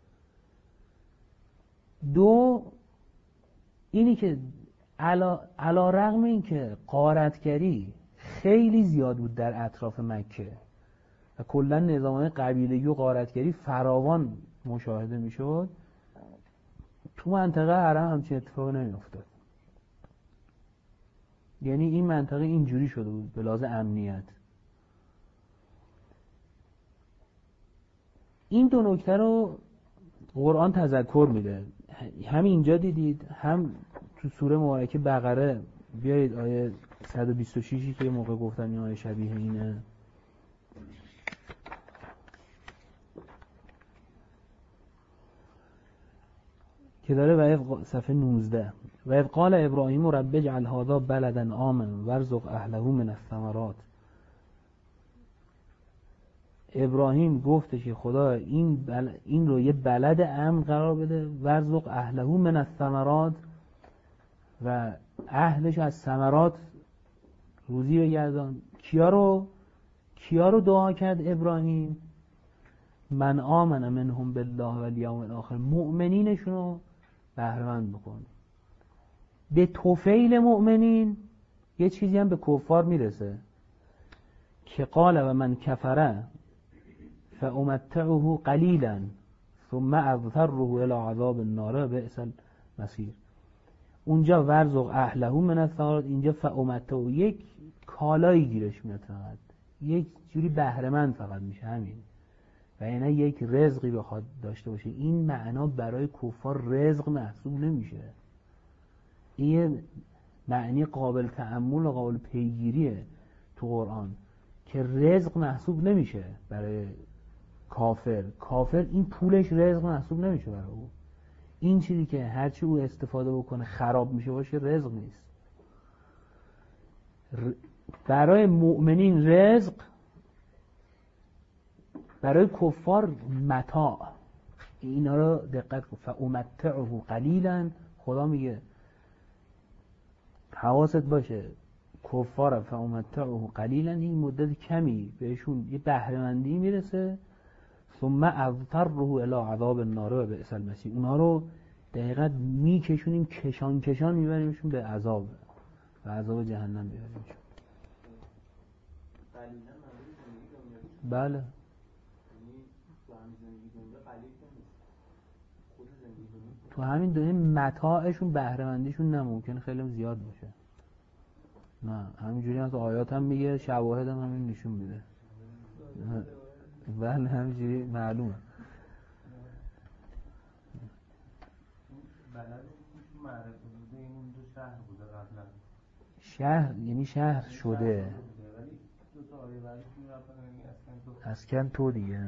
دو اینی که علا رغم این که غارتگری خیلی زیاد بود در اطراف مکه و کلا نظام‌های قبیله‌ای و غارتگری فراوان مشاهده میشد، تو منطقه حرم همچین اتفاقی نمیافتاد. یعنی این منطقه اینجوری شده بود به لحاظ امنیت. این دو نکته رو قرآن تذکر میده، هم اینجا دیدید هم تو سوره مبارکه بقره. بیایید آیه 126 که یه موقع گفتم این آیه شبیه اینه، که داره و صفحه 19 و اذ قال ابراهیم رب اجعل هذا بلدا آمنا وارزق اهله من الثمرات. ابراهیم گفته که خدا این رو یه بلد امن قرار بده، وارزق اهله من الثمرات، و اهلش از ثمرات روزی بگردان. کیا رو دعا کرد ابراهیم؟ من آمن منهم بالله و الیوم الاخر، مؤمنینشون رو بهره‌مند بکن. به طفیل مؤمنین یه چیزی هم به کفار میرسه که قال و من کفره فامتعه قلیلا ثم اضطره الی عذاب النار بئس المصیر. اونجا ورزق اهله من الثمرات، اینجا فامتعه یک کالایی گیرش میاد فقط، یک جوری بهره‌مند فقط میشه همین، و یعنی یک رزقی بخواد داشته باشه. این معنا برای کفار رزق محسوب نمیشه. این معنی قابل تأمل و قابل پیگیریه تو قرآن که رزق محسوب نمیشه برای کافر این پولش رزق محسوب نمیشه برای او. این چیزی که هرچی او استفاده بکنه خراب میشه باشه رزق نیست. برای مؤمنین رزق، برای کفار متاع. اینا رو دقت کن. فامتعه قلیلا، خدا میگه حواست باشه کفار فامتعه قلیلا، این مدت کمی بهشون یه بهره‌مندی میرسه، ثم اضطره الی عذاب النار و بئس المصیر. اونا رو دقیقاً میکشونیم کشان میبریمشون به عذاب و عذاب جهنم میبریمشون. بله تو همین دنیا متاعشون بهره‌مندیشون نممکنه خیلی زیاد باشه. نه همینجوری از آیات هم میگه، شواهد هم همین نشون میده. بله همینجوری معلومه. شهر یعنی شهر شده. اسکن تو دیگه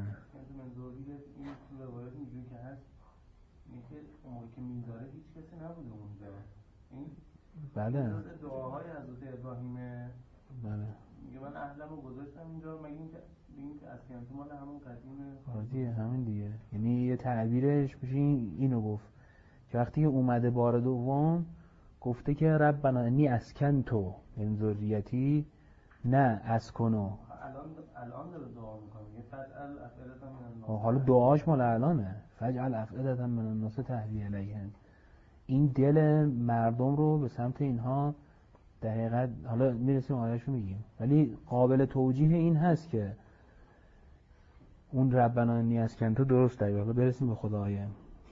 که میذاره هیچ کسی نبوده اونجا. این بله دعاهای حضرت ابراهیمه. بله میگه من اهلمو گذاشتم اینجا، مگه این اسکنتو مال همون قدیمه. راضیه همین دیگه. یعنی یه تعبیرش میشه اینو گفت که وقتی اومده بار دوم گفته که ربنا انی اسکنتو من ذریتی، نه اسکنو. الان داره دعا میکنه، میگه فجعل افئدة من الناس. حالا دعاش مال الانه، فجعل افئدة من الناس تهوی الیهم. این دل مردم رو به سمت اینها در حقیقت، حالا میرسیم آیه‌شو میگیم، ولی قابل توجیه این هست که اون ربنا انی اسکنتو درست داره. حالا برسیم به خود آیه.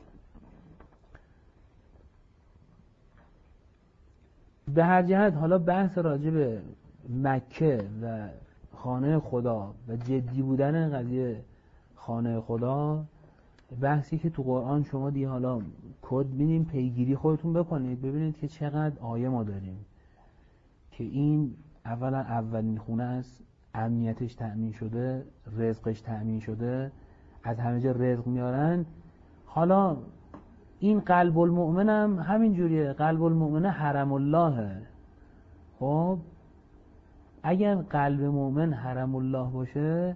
به هر جهت حالا بحث راجع به مکه و خانه خدا و جدی بودن قضیه خانه خدا بحثی که تو قرآن شما دیگه حالا کد بینیم پیگیری خودتون بکنید، ببینید که چقدر آیه ما داریم که این اولا اولین خونه است، امنیتش تأمین شده، رزقش تأمین شده، از همه جا رزق میارن. حالا این قلب المؤمن هم همین جوریه، قلب المؤمن حرم الله. خب اگر قلب مؤمن حرم الله باشه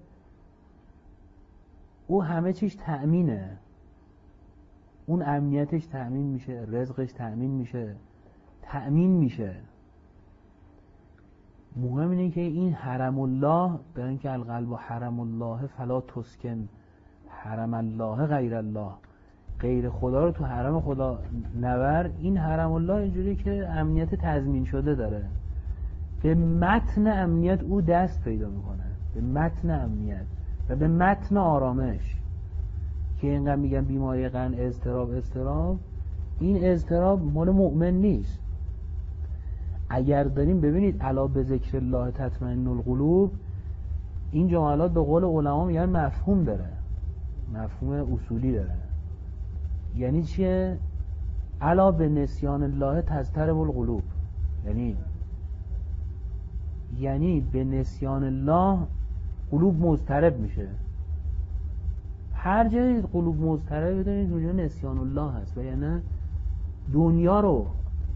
او همه چیش تأمینه، اون امنیتش تأمین میشه، رزقش تأمین میشه. مهم اینه که این حرم الله، برای اینکه القلب حرم الله فلا تسکن حرم الله غیر الله، غیر خدا رو تو حرم خدا نبر. این حرم الله اینجوری که امنیت تضمین شده داره، به متن امنیت او دست پیدا میکنه، به متن امنیت و به متن آرامش. که اینقدر میگن بیماری قند، اضطراب، این اضطراب مال مؤمن نیست. اگر داریم ببینید الا به ذکر الله تطمئن القلوب، این جملات به قول علما میگن مفهوم داره، مفهوم اصولی داره. یعنی چیه؟ الا به نسیان الله تضطرب القلوب، یعنی به نسیان الله قلوب مضطرب میشه. هر جایی قلوب مضطرب بدونید اونجا نسیان الله هست. و یعنی دنیا رو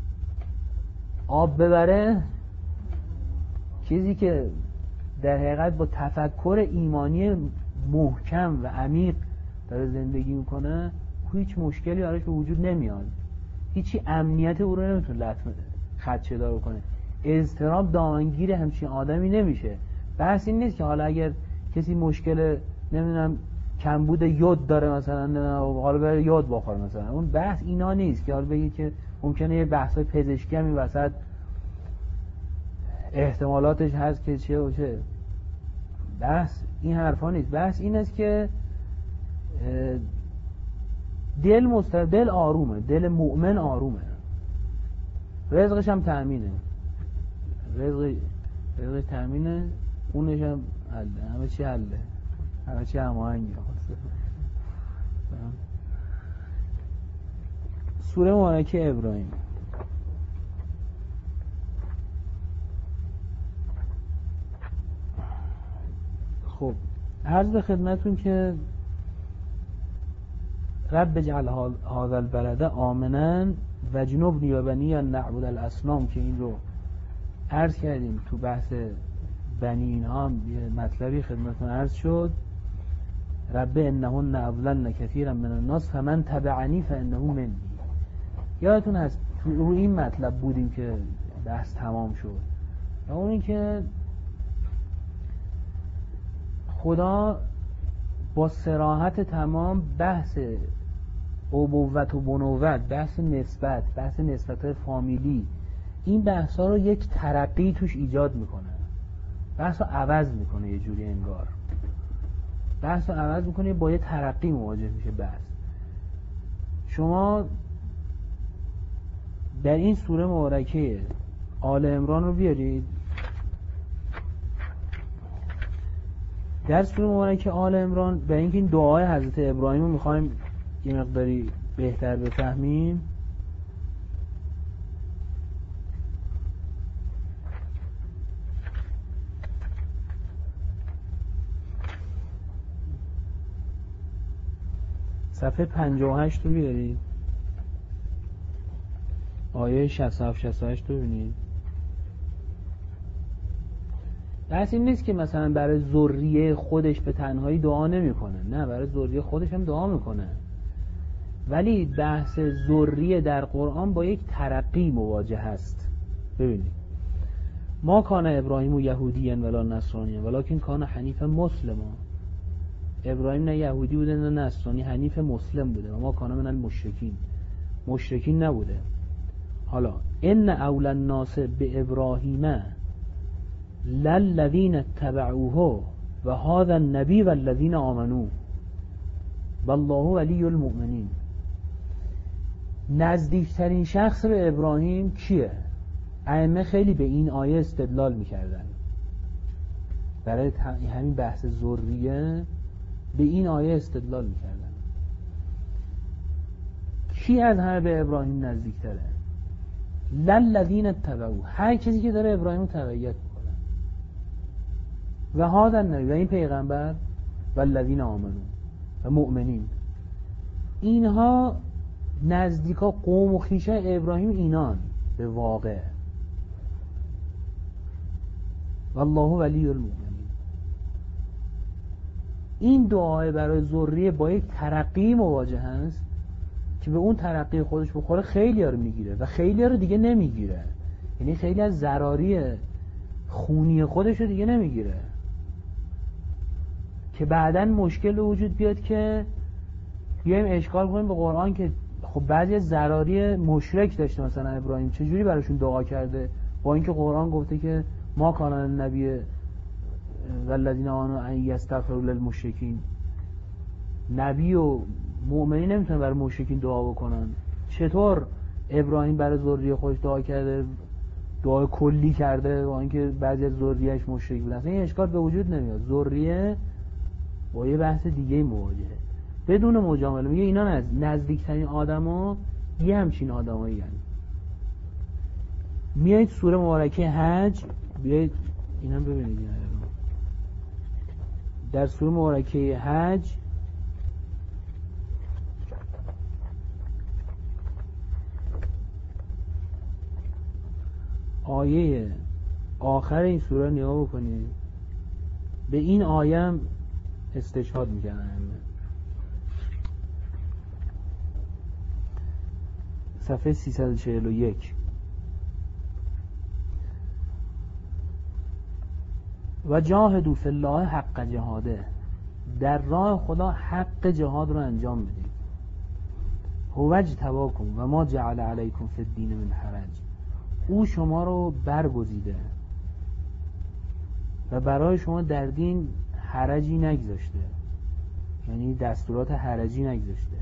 آب ببره، چیزی که در حقیقت با تفکر ایمانی محکم و عمیق داره زندگی میکنه، هیچ مشکلی براش به وجود نمیاد، هیچی امنیت او رو نمیتونه خدشه دار کنه، اضطراب دامنگیر همچین آدمی نمیشه. بحث این نیست که حالا اگر کسی مشکل نمیدونم کمبود یود داره مثلا، حالا بره یود بخوره مثلا، اون بحث اینا نیست که حالا بگید که ممکنه یه بحثای پزشکی هم این وسط احتمالاتش هست که چه و چه. بحث این حرفا نیست. بحث این است که دل آرومه، دل مؤمن آرومه، رزقش هم تأمینه، رزقش تأمینه. اونش هم حله، همه چی حله، همه چی هماهنگه. سوره مبارکه ابراهیم. خب عرض به خدمتون که رب اجعل هذا البلد آمنا و جنبنی و بنی ان نعبد الاصنام، که این رو عرض کردیم تو بحث بنی. اینها هم یه مطلبی خدمتون عرض شد. رب انهن اضللن کثیرا من الناس فمن تبعنی فانه منی. یادتون هست تو این مطلب بودیم که بحث تمام شد، و اون این که خدا با صراحت تمام بحث ابوت و بنوت، بحث نسبت فامیلی، این بحث ها رو یک ترقی توش ایجاد میکنه، بحث رو عوض میکنه، یه جوری انگار بحث رو عوض میکنه، با یه ترقی مواجه میشه بحث. شما در این سوره مبارکه آل عمران رو بیارید. در سوره مبارکه آل عمران، برای اینکه این دعای حضرت ابراهیم رو میخوایم یه مقداری بهتر بفهمیم، صفحه 58 رو بیارید، آیه 67-68 رو ببینید. بحث این نیست که مثلا برای ذریه خودش به تنهایی دعا نمیکنه، نه، برای ذریه خودش هم دعا میکنه، ولی بحث ذریه در قرآن با یک ترقی مواجه هست. ببینید، ما کان ابراهیم و یهودیاً ولا نصرانیاً ولکن کان حنیف مسلما. ابراهیم نه یهودی بوده نه نصرانی، حنیف مسلم بوده. و ما کان من المشرکین، مشرکین نبوده. حالا ان اول الناس بابراهیم للذین اتبعوه و هذا النبی والذین آمنوا والله ولی المؤمنین. نزدیکترین شخص به ابراهیم کیه؟ ائمه خیلی به این آیه استدلال میکردن، برای همین بحث ذریه به این آیه استدلال میکردن. کی از همه به ابراهیم نزدیکتره؟ للذین اتبعوه، هر کسی که داره ابراهیم رو تبعیت میکنه، و هذا النبی، و این پیغمبر، و الذین آمنوا، و مؤمنین. اینها نزدیکا قوم و خویشه ابراهیم اینان به واقع. والله ولی المؤمنین. این دعای برای ذریه با یک ترقی مواجه هست که به اون ترقی خودش بخوره، خیلی ها رو میگیره و خیلی ها رو دیگه نمیگیره. یعنی خیلی از ضراری خونی خودش رو دیگه نمیگیره، که بعداً مشکل وجود بیاد که بیایم اشکال کنیم به قرآن که خب بعضی ضراری مشرک داشته، مثلا ابراهیم چجوری براشون دعا کرده، با اینکه قرآن گفته که ما کان النبی والذین آمنوا ان یستغفروا للمشرکین. نبی و مؤمنین نمیتونن برای مشرکین دعا بکنن. چطور ابراهیم برای ذریه خودش دعا کرده، دعای کلی کرده، با اینکه بعضی از ذریه‌اش مشرک بودن؟ این اشکال به وجود نمیاد. ذریه با یه بحث دیگه مواجهه بدون مجامله. میگه اینا نزدیکترین آدما یه همچین آدمایی هستن. میایید سوره مبارکه حج، بیایید اینا ببینید. در سوره مبارکه حج آیه آخر این سوره نگاه بکنید، به این آیه هم استشهاد میکنن. صفحه 341. و جاهدوا فی الله حق جهاده، در راه خدا حق جهاد رو انجام بدید. هو اجتباکم و ما جعل علیکم فی الدین من حرج، او شما رو برگزیده و برای شما در دین حرجی نگذاشته، یعنی دستورات حرجی نگذاشته.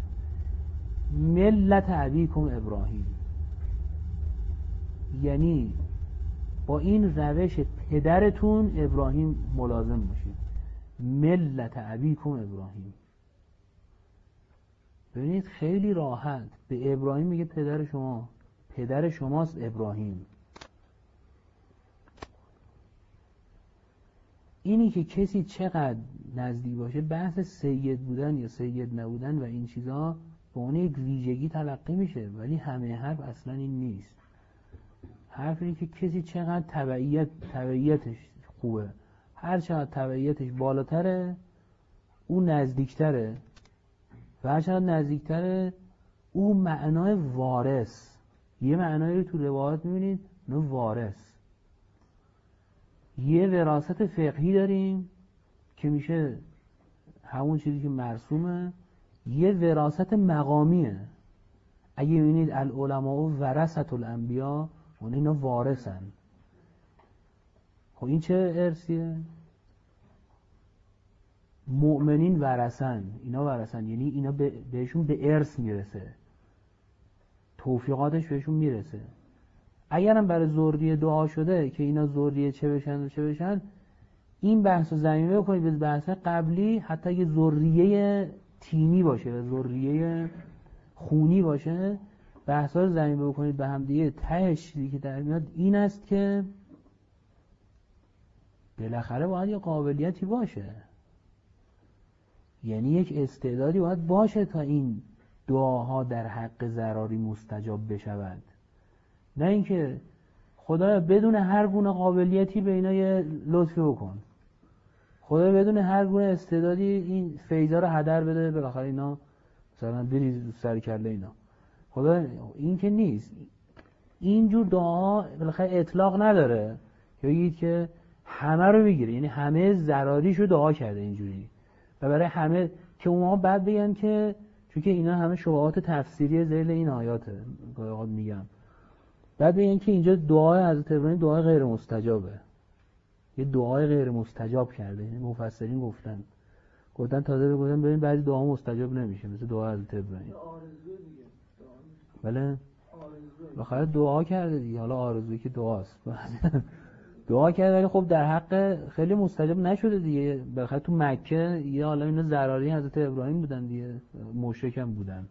ملت ابیکم ابراهیم، یعنی با این روش پدرتون ابراهیم ملازم باشید. ملت ابیکم ابراهیم. ببینید خیلی راحت به ابراهیم میگه پدر شما، پدر شماست ابراهیم. اینی که کسی چقدر نزدیک باشه، بحث سید بودن یا سید نبودن و این چیزا به اون یک ویژگی تلقی میشه، ولی همه حرف اصلا این نیست. حرف اینه که کسی چقدر تبعیتش خوبه، هر چقدر تبعیتش بالاتره اون نزدیکتره، و هر چقدر نزدیکتره اون معنای وارث. یه معنایی رو تو روایات میبینید نه وارث. یه وراثت فقهی داریم که میشه همون چیزی که مرسومه، یه وراثت مقامیه. اگه ببینید العلماء ورثة الانبیا، اون اینا وارثن. خب این چه ارثیه؟ مؤمنین ورثن، اینا ورثن، یعنی اینا بهشون به ارث میرسه، توفیقاتش بهشون میرسه. اگرم برای ذریه دعا شده که اینا ذریه چه بشن و چه بشن، این بحث رو زمینه بکنید به بحث قبلی. حتی اگه ذریه تیمی باشه، ذریه خونی باشه، بحث رو زمینه بکنید به هم دیگه، تهش چیزی که در میاد این است که بالاخره باید یه قابلیتی باشه، یعنی یک استعدادی باید باشه تا این دعاها در حق ضراری مستجاب بشود. نه اینکه خدایا بدون هر گونه قابلیتی به اینا یه لطفی بکن، خدایا بدون هر گونه استعدادی این فیضا رو هدر بده، بالاخره اینا مثلا بریز سر کله اینا. خدا این که نیست. اینجور دعاها بالاخره اطلاق نداره که بگید که همه رو بگیره، یعنی همه ضراریشو دعا کرده اینجوری و برای همه، که اونها بعد بگن که چون که اینا همه شبهات تفسیری ذیل این آیاته گاهی میگم، بعد بگن که اینجا دعای حضرت ابراهیم دعای غیر مستجابه، یه دعای غیر مستجاب کرده. یعنی مفسرین گفتن تازه بگفتن ببین بعضی دعا مستجاب نمیشه مثل دعای حضرت ابراهیم. بله بخاطر دعا کرده دیگه، حالا آرزویی که دعاست دعا کرده ولی خب در حق خیلی مستجاب نشده دیگه. بالاخره تو مکه یه عالم اینا ضراری حضرت ابراهیم بودن دیگه، مشرک هم بودن.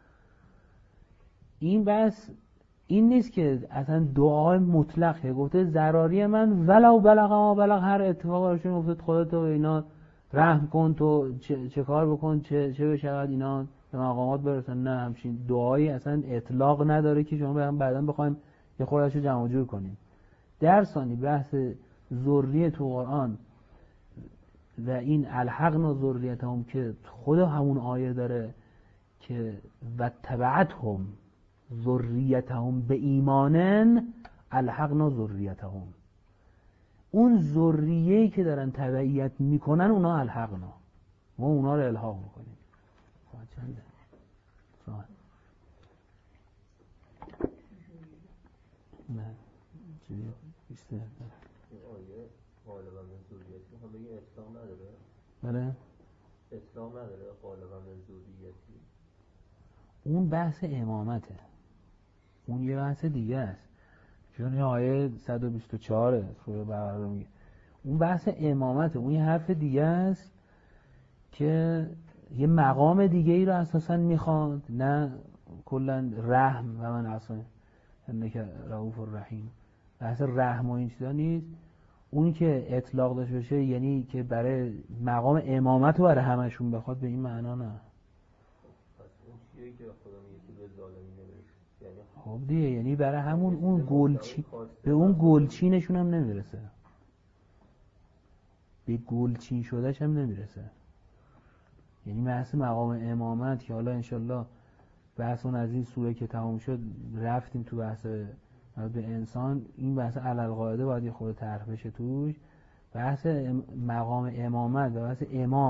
این بس این نیست که اصلا دعای مطلقه، گفته ضراری من ولو بلغ ما بلغ، هر اتفاق براشون افتاد خودت و اینا رحم کن، تو چه کار بکن، چه بشود اینا به مقامات برسن. نه، همچین دعایی اصلا اطلاق نداره که شما بعداً بخوایم یه خوردهشو جمع جور کنیم. در ثانی بحث ذریه تو قرآن و این الحقنا ذریتهم که خود همون آیه داره که و تبعتهم ذریتهم به ایمانن الحقنا ذریتهم، اون ذریه‌ای که دارن تبعیت میکنن اونا الحقنا، ما اونا رو الحاق میکنیم. چنده؟ نه چیزی بیشتر آیه غالبا من ذریتی هم بگه اسلام نداره؟ بله؟ اسلام نداره غالبا من ذریتی. اون بحث امامته، اون یه بحث دیگه است، چون آیه 124 سوره بقره میگه اون بحث امامته، اون یه حرف دیگه است که یه مقام دیگه ای رو اساسا میخواد، نه کلا رحم و من اصلا انک رؤوف الرحیم. بحث رحم و این چیزا نیست. اون که اطلاق داشته باشه یعنی که برای مقام امامت رو برای همشون بخواد، به این معنا نه. پس اون چیه که خدا میگه به ظالمین نمیرسه؟ یعنی خب دیگه یعنی برای همون اون گلچین، به اون گلچینشون هم نمیرسه، به گلچین شدهش هم نمیرسه. یعنی بحث مقام امامت که حالا انشالله بحث اون از این سوره که تمام شد رفتیم تو بحث به انسان، این بحث علالقاعده باید یه خورده طرح بشه توش. بحث مقام امامت و بحث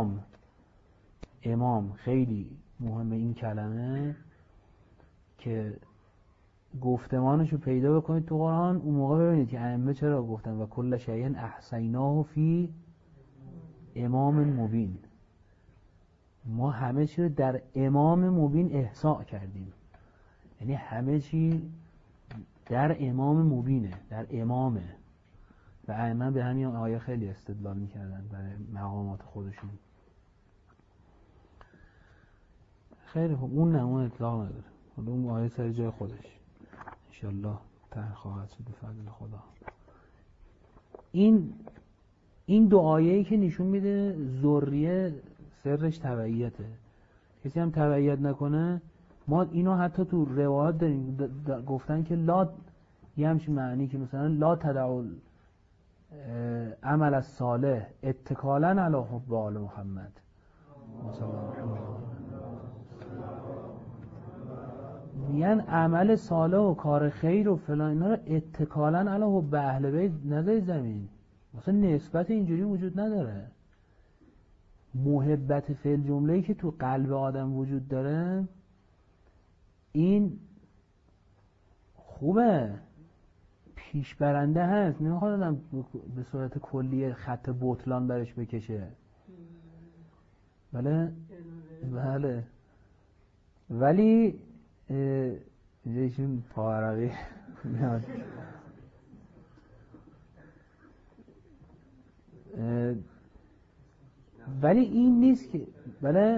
امام خیلی مهمه این کلمه که گفتمانشو پیدا بکنید تو قرآن. اون موقع ببینید که ائمه چرا گفتن و کل شیء احصیناه فی امام مبین، ما همه چی رو در امام مبین احصاء کردیم، یعنی همه چی در امام مبینه، در امامه. و ائمه به همین آیه خیلی استدلال میکردن برای مقامات خودشون. خیلی خوب، اون نمون اطلاق نداره، حالا اون آیه سر جای خودش انشالله طرح خواهد شد به فضل خدا. این دو آیه‌ای که نشون میده ذریه سرش تبعیته، کسی هم تبعیت نکنه. ما اینو حتی تو روایات داریم گفتن که لا، یه همچین معنی که مثلا لا تدعو عمل الصالح اتکالا علی حب آل محمد میگن عمل صالح و کار خیر و فلان اینا رو اتکالا علی حب اهل بیت نذارید زمین، مثلا نسبت اینجوری وجود نداره. محبت فعل جمله‌ای که تو قلب آدم وجود داره این خوبه، پیش برنده هست، نمیخواد آدم به صورت کلی خط بطلان برش بکشه. بله ولی اینجا ایشون پاورقی میاد ولی این نیست که بله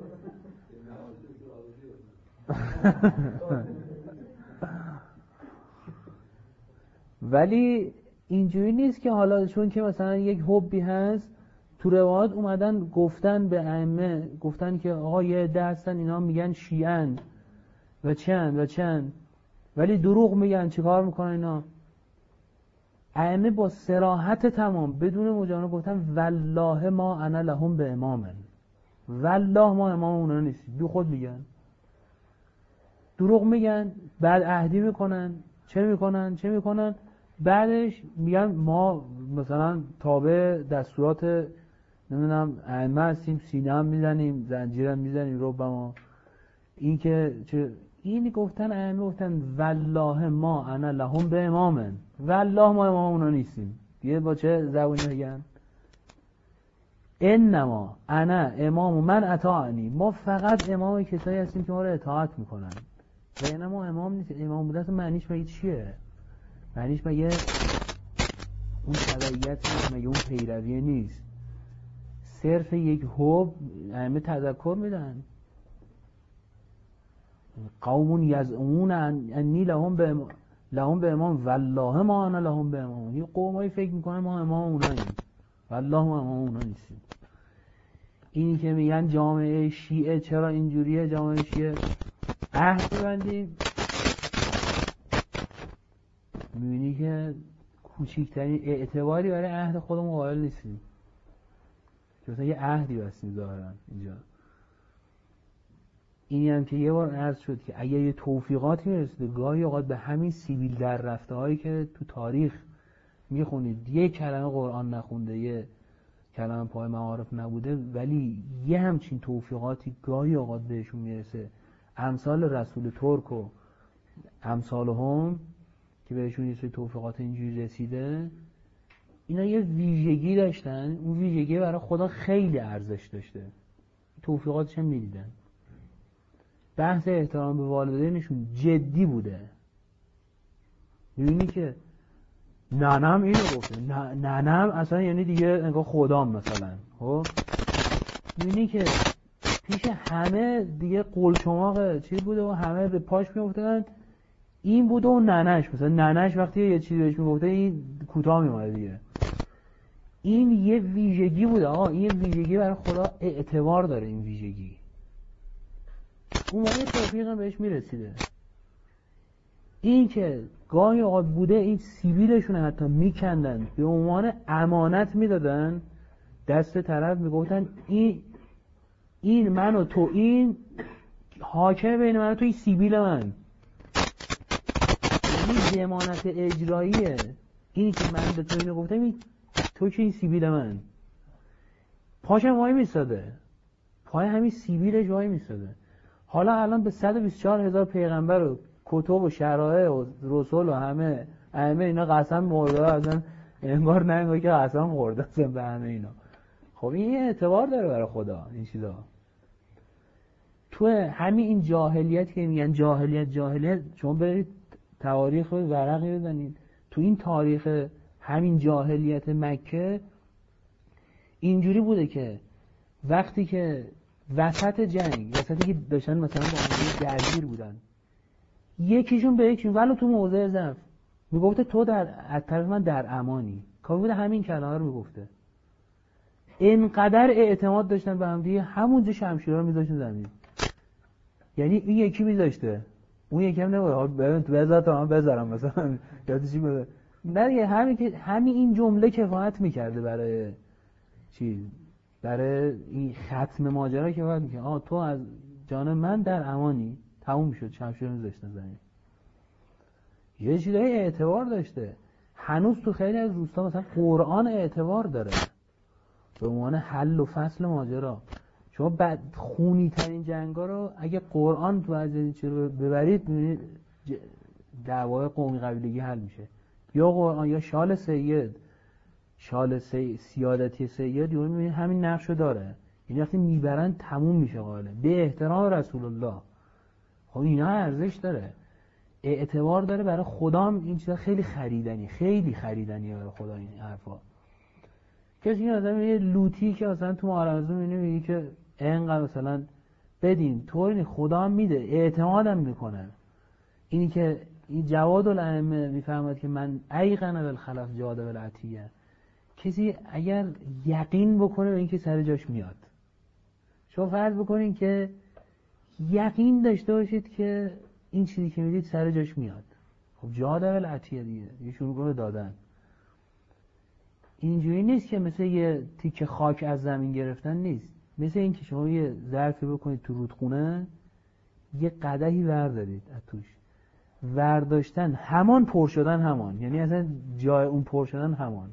ولی اینجوری نیست که حالا چون که مثلا یک حبی هست تو روایات اومدن گفتن به ائمه، گفتن که آقا یه عده هستن اینا میگن شیعن و چند ولی دروغ میگن، چیکار میکنن اینا؟ ائمه با صراحت تمام بدون مجامله گفتن والله ما انا لهم به امامن، والله ما امام اونا نیستیم. بی خود میگن، دروغ میگن، بعد عهدی میکنن، چه میکنن بعدش میگن ما مثلا تابع دستورات نمیدونم ائمه هستیم، سینه هم میزنیم، زنجیر هم میزنیم، ربما این که چه این گفتن ائمه گفتن والله ما انا لهم به امامن، والله ما امام اونا نیستیم. دیگه با چه زبونی میگن؟ انما انا امام من اطاعنی، ما فقط امام کسایی هستیم که ما رو اطاعت میکنن و اینا ما امام نیست. امام بودن معنیش مگه چیه؟ معنیش مگه اون تبعیت نیست، مگه اون پیرویه نیست؟ صرف یک حب ائمه تذکر میدن قوم یزعمون انی لهم به امام والله ما انا لهم به امام. این قومایی فکر میکنن ما امام اوناییم، والله ما امام اونا نیستیم. اینی که میگن جامعه شیعه چرا اینجوریه، جامعه شیعه عهد ببندیم، میبینی که کوچکترین اعتباری برای عهد خودمون قائل نیستیم، که مثلا یه عهدی بستیم ظاهرا اینجا. اینی هم که یه بار عرض شد که اگه یه توفیقاتی میرسید گاهی اوقات به همین سیبیل در رفته هایی که تو تاریخ میخونید یه کلمه قرآن نخونده، یه کلمه پای معارف نبوده، ولی یه همچین توفیقاتی گاهی اوقات بهشون میرسه، امثال رسول ترک و امثالهم که بهشون یه سری توفیقات اینجوری رسیده، اینا یه ویژگی داشتن، اون ویژگی برای خدا خیلی ارزش داشته، توفیقاتش هم میدیدن. بحث احترام به والدینشون جدی بوده. میبینی که ننم اینو گفته، ننم اصلا یعنی دیگه انگار خدام مثلا. خب میبینی که پیش همه دیگه قلچماق چی بوده و همه به پاش میافتادن، این بوده و ننش، مثلا ننش وقتی یه چیزی بهش میگفته این کوتاه میومده دیگه. این یه ویژگی بوده. این ویژگی برای خدا اعتبار داره. این ویژگی اون موقع توفیق هم بهش میرسیده. این که گاهی اوقات بوده این سیبیلشون حتی میکندن، به عنوان امانت میدادن دست طرف، میگفتن این من و تو، این حاکم بین من و تو، این سیبیل من، یعنی ضمانت اجراییه. اینی که من به تو اینو گفتم، تو که این سیبیل من. پاشم وای میستاده، پای همین سیبیلش وای میستاده. حالا الان به 124,000 پیغمبر و کتب و شرایع و رسول و همه اینا قسم خورده، اصلا انگار نه انگار که قسم خورده اصلا به همه اینا. خب این اعتبار داره برای خدا این چیزا. تو همین این جاهلیت که میگن جاهلیت، شما برید تاریخ ورقی بزنید، تو این تاریخ همین جاهلیت مکه اینجوری بوده که وقتی که وسط جنگ، وسطی که داشتن مثلا با هم درگیر بودن، یکیشون به یکیشون ولو تو موضع ضعف میگفته تو از طرف من در امانی، کافی بوده همین کلمه رو میگفته. اینقدر اعتماد داشتن به هم دیگه، همونجا شمشیرها رو میذاشتن زمین. یعنی این یکی میذاشته اون یکی هم نمیگه بذار تا من بذارم مثلا یادشی بده، نه دیگه، همین این جمله کفایت میکرده برای چیز، برای این ختم ماجرا کفایت میکرد. تو از جان من در امانی، تموم شد، شمشیر رو میذاشتن زمین. یه چیزای اعتبار داشته. هنوز تو خیلی از روستا مثلا قرآن اعتبار داره به عنوان حل و فصل ماجرا. شما بعد خونی ترین جنگا رو اگه قرآن تو از این چیز رو ببرید می‌بینید دعوای قومی قبیلگی حل میشه. یا قرآن یا شال سید، سیادتی سید، یعنی می‌بینید همین نقشو داره. یعنی وقتی میبرن تموم میشه قاله به احترام رسول الله. خب اینا ارزش داره، اعتبار داره برای خدام. این چیزا خیلی خریدنیه برای خدا این حرفا. کسی مثلا یه لوتی که مثلا تو معارضه میگه که اینقدر مثلا بدین طوری خدا هم میده، اعتمادم میکنه. اینی که این جواد الائمه میفهمد که من ایقن بالخلف جاد بالعطیه، کسی اگر یقین بکنه به این که سر جاش میاد. شما فرض بکنین که یقین داشته باشید که این چیزی که میدید سر جاش میاد، خب جاد بالعطیه دیگه شروع کنه دادن. اینجوری نیست که مثل یه تیکه خاک از زمین گرفتن نیست، مثل این که شما یه ظرفی بکنید تو رودخونه، یه قدحی وردارید از توش، ورداشتن همان، پر شدن همان، یعنی اصلا جای اون پر شدن همان.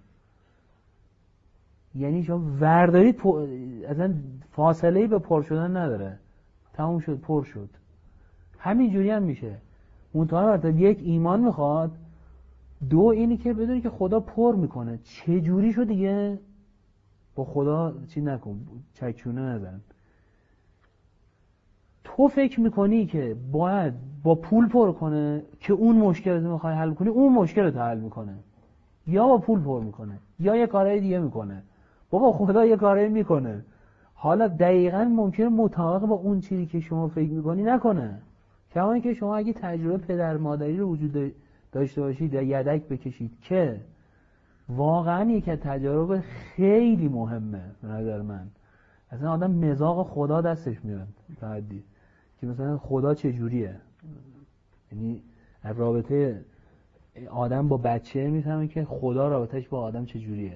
یعنی شما وردارید اصلا فاصله‌ای به پر شدن نداره، تموم شد، پر شد. همین جوری هم میشه. منتها یک ایمان میخواد، دو اینی که بدونی که خدا پر میکنه. چه جوری شد دیگه با خدا چی نکن، چکشونه نزن. تو فکر میکنی که باید با پول پر کنه که اون مشکل رو میخوای حل کنی، اون مشکل رو حل میکنه، یا با پول پر میکنه یا یه کارهای دیگه میکنه. بابا خدا یه کارهای میکنه، حالا دقیقاً ممکنه مطابق با اون چیزی که شما فکر میکنی نکنه. کما اینکه شما اگه تجربه پدر مادری رو وجود داشته باشید یا یدک بکشید که واقعا یک از تجارب خیلی مهمه به نظر من. اصلا آدم مزاق خدا دستش میاد تا حدی که مثلا خدا چجوریه، یعنی رابطه آدم با بچه میفهمه که خدا رابطهش با آدم چجوریه،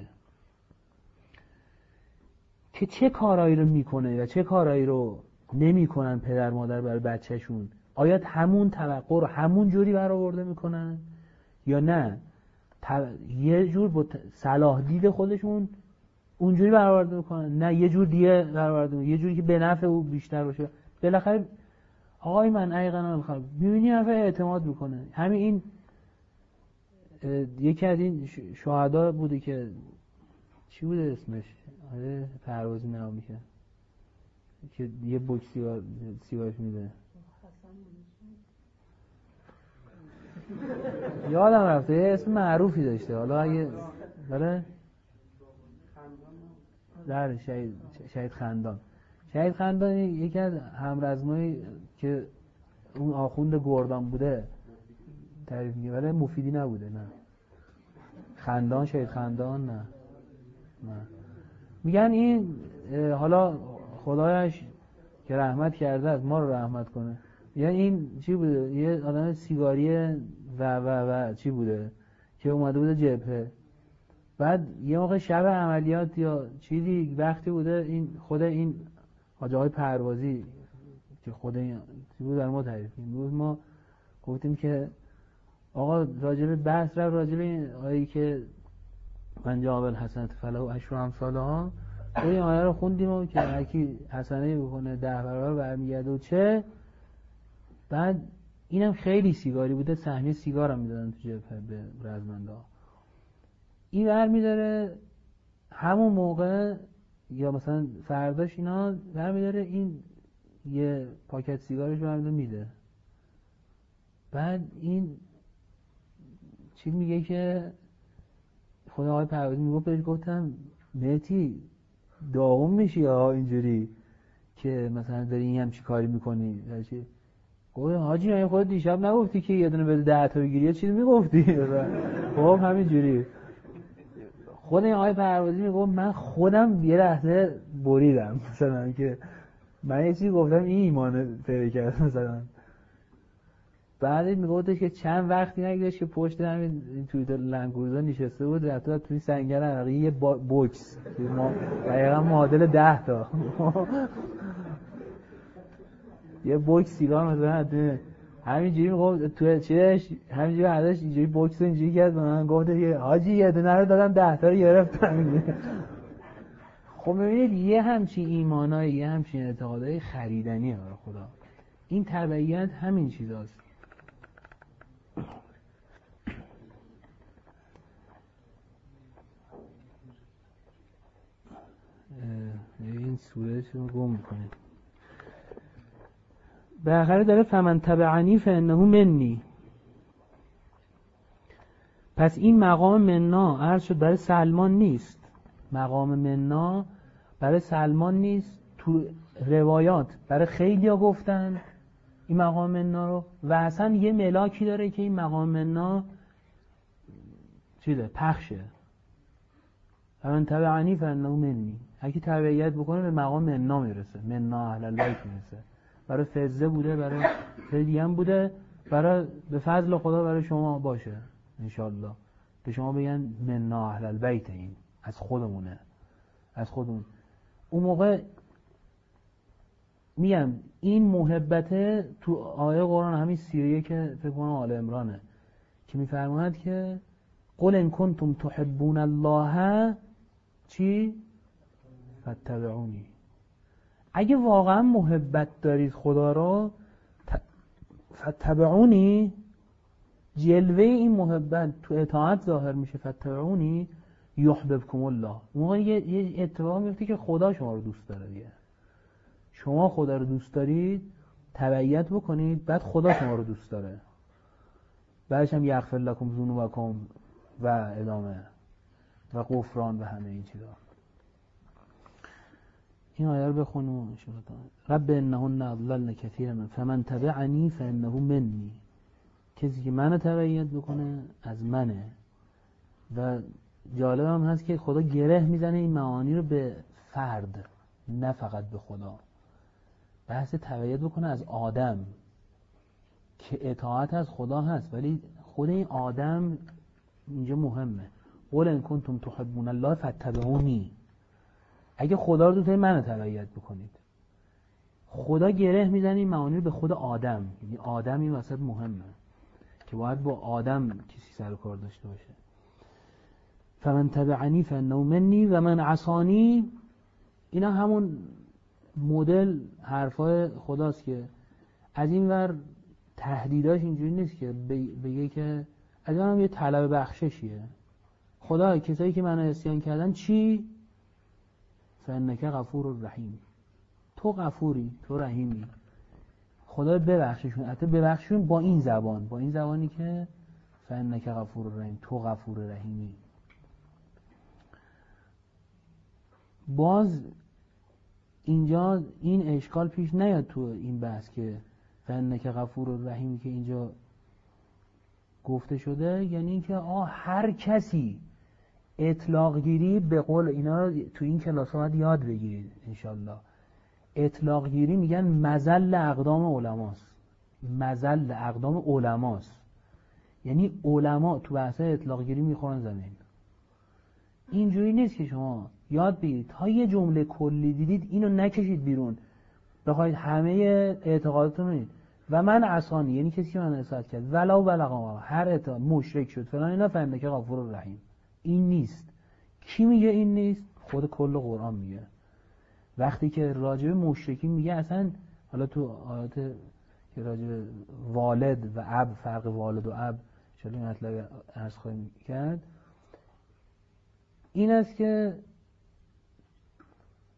که چه کارایی رو میکنه و چه کارایی رو نمیکنن پدر مادر برای بچهشون. آیا همون توقع رو همون جوری برآورده میکنن یا نه یه جور با صلاح دید خودشون اونجوری برآورده میکنن، نه یه جور دیگه برآورده میکنن، یه جوری که به نفع او بیشتر باشه. بالاخره آقای من ایقن الخلق میبینی حرف اعتماد میکنه. همین این یکی از این شهدا بوده که چی بوده اسمش، پروازی نام میشه که یه بوک سیگارش میده، یادم رفته، یه اسم معروفی داشته. حالا اگه بله در شهید خندان یکی از همرزمایی که اون آخوند گردان بوده تعریف میگه، ولی مفیدی نبوده. نه خندان، شهید خندان، نه میگن این حالا خدایش که رحمت کرده از ما رو رحمت کنه، یعنی این چی بوده، یه آدم سیگاری و چی بوده که اومده بوده جبهه، بعد یه موقع شب عملیات یا چیزی وقتی بوده، این خود این حاج آقای پروازی که خود این چی بود در ما تعریف بود، ما گفتیم که آقا راجب بحث را راجب این آیه که من جاء بالحسنة فله عشر امثالها، این آیه رو خوندیم و که هر کی حسنه بکنه 10 برابر برمیگرده و چه. بعد اینم خیلی سیگاری بوده، صحنه سیگار هم میدادن تو جبهه به رزمندا. این برمیداره همون موقع یا مثلا فرداش اینا برمیداره این یه پاکت سیگارش رو برمیداره میده. بعد این چی میگه که خود آقای پروازی میگفت بهش گفتم مهدی داغون میشی ها اینجوری که مثلا داری این همچی کاری میکنی. گفت حاجی این خود دیشب نگفتی که یه دونه بده 10 تا بگیری، یه چیزی میگفتی. خب همینجوری خود این آقای پروازی میگفت من خودم یه لحظه بریدم مثلا که من یه چیزی گفتم این ایمان پیدا کرد مثلا. بعد میگفتش که چند وقتی نگذشت که پشت همین توی لنگروزا نشسته بود رفته توی سنگر عراقی یه بوکس دقیقا معادل 10 تا یه بوکس سیگار مثلا همینجوری میگفت تو چیش همینجوری ازش اینجوری بوکس اینجوری کرد به من گفت که حاجی یه دونه رو دادم 10 تا رو گرفتم. خب ببینید یه همچین ایمانای یه همچین اعتقادای خریدنیه برای خدا. این تبعیت همین چیزاست. این سوره رو گم میکنه. به آخر داره فمن تبعنی فانه منی. پس این مقام مننا عرض شد برای سلمان نیست. مقام مننا برای سلمان نیست. تو روایات برای خیلی ها گفتن این مقام مننا رو و اصلا یه ملاکی داره که این مقام مننا چیه پخشه. فمن تبعنی فانه منی. اگه تبعیت بکنه به مقام مننا میرسه. مننا اهل البیت میرسه. برای فضله بوده، برای خیلی هم بوده، برای به فضل خدا برای شما باشه انشالله. به شما بگن مننا اهل البیت، این از خودمونه، از خودمون. اون موقع میگم این محبته تو آیه قرآن همین سیریه که فکر کنم آل عمرانه که میفرماید که قل ان کنتم تحبون الله چی؟ فاتبعونی. اگه واقعا محبت دارید خدا رو فاتبعونی، جلوه این محبت تو اطاعت ظاهر میشه. فاتبعونی یحببکم الله. موقع یه اتفاق میفته که خدا شما رو دوست داره دیگه. شما خدا رو دوست دارید تبعیت بکنید، بعد خدا شما رو دوست داره، بعدش هم یغفر لکم ذنوبکم و ادامه و غفران و همه این چیزا. این آیه رو بخونیم ان شاء الله. رب انهن اضللن کثیرا من فمن تبعنی فانه منی. کسی که منو تبعیت بکنه از منه. و جالب هم هست که خدا گره میزنه این معانی رو به فرد، نه فقط به خدا. بحث تبعیت بکنه از آدم که اطاعت از خدا هست، ولی خود این آدم اینجا مهمه. قل ان کنتم تحبون الله فاتبعونی. اگه خدا رو دوست دارید منو تبعیت بکنید. خدا گره میزنه این معانی رو به خود آدم. یعنی آدم این وسط مهمه که باید با آدم کسی سر و کار داشته باشه. فمن تبعنی فانه منی و من عصانی. اینا همون مدل حرفای خداست که از این ور تهدیداش اینجوری نیست که بگه که از این هم یه طلب بخششیه. خدا کسایی که منو عصیان کردن چی؟ فانک غفور رحیم. تو غفوری، تو رحیمی. خدا ببخششون. حتی ببخششون با این زبان، با این زبانی که فانک غفور رحیم، تو غفور رحیمی. باز اینجا این اشکال پیش نیاد تو این بحث که فانک غفور رحیمی که اینجا گفته شده، یعنی اینکه هر کسی اطلاق گیری به قول اینا تو این کلاس ها باید یاد بگیرید انشالله. اطلاق گیری میگن مزل اقدام علماست. مزل اقدام علماست. یعنی علما تو بحث اطلاق گیری میخورن زمین. اینجوری نیست که شما یاد بگیرید تا یه جمله کلی دیدید اینو نکشید بیرون بخواید همه اعتقاداتون رو و من عصانی، یعنی کسی که من اطاعت کرد ولو بلغ هر اطاعت مشرک شد فلان اینا فهمید که غفور رحیم. این نیست. کی میگه این نیست؟ خود کل قرآن میگه. وقتی که راجع به مشرکین میگه اصلا، حالا تو آیات که راجع به والد و اب، فرق والد و اب چطور مطلب عرض خواهیم کرد، این است که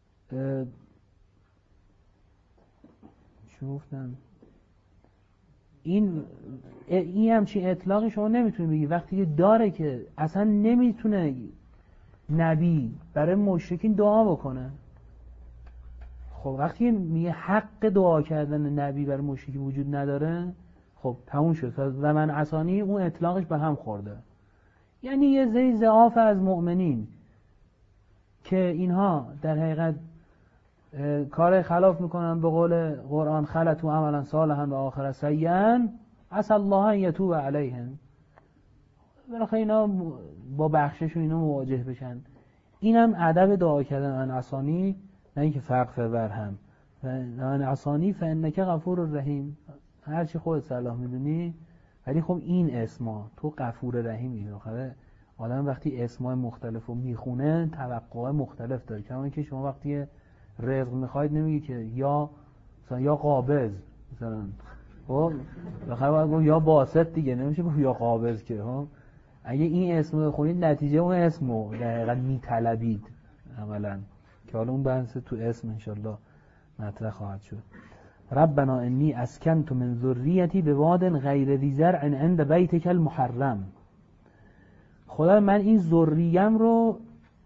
چی گفتم؟ این همچین اطلاقی شما نمیتونی بگی وقتی که داره که اصلا نمیتونه نبی برای مشرکین دعا بکنه. خب وقتی میگه حق دعا کردن نبی برای مشرکین وجود نداره، خب تموم شد و من عصانی اون اطلاقش به هم خورده. یعنی یه زی ضعاف از مؤمنین که اینها در حقیقت کار خلاف میکنن، به قول قرآن خلطوا عملا صالحا و آخر سیئا عسى الله ان یتوب علیهم، بالاخره اینا با بخشش و اینا مواجه بشن. اینم ادب دعا کردن من عصانی، نه اینکه فغفر ورحم من عصانی فانک غفور رحیم، هر چی خودت صلاح میدونی. ولی خب این اسما تو غفور رحیمی، بالاخره آدم وقتی اسمای مختلفو میخونه توقع مختلف داره. کما که شما وقتی رزق میخواید نمیگی که یا مثلا یا قابض مثلا، خب بخاطر باید گفت یا باسط دیگه، نمیشه گفت یا قابض که. ها اگه این اسمو بخونید نتیجه اون اسمو در حقیقت میطلبید عملا، که حالا اون بحث تو اسم انشالله مطرح خواهد شد. ربنا انی اسکنت من ذریتی بواد غیر ذی زرع عند بیتک المحرم. خدا من این ذریم رو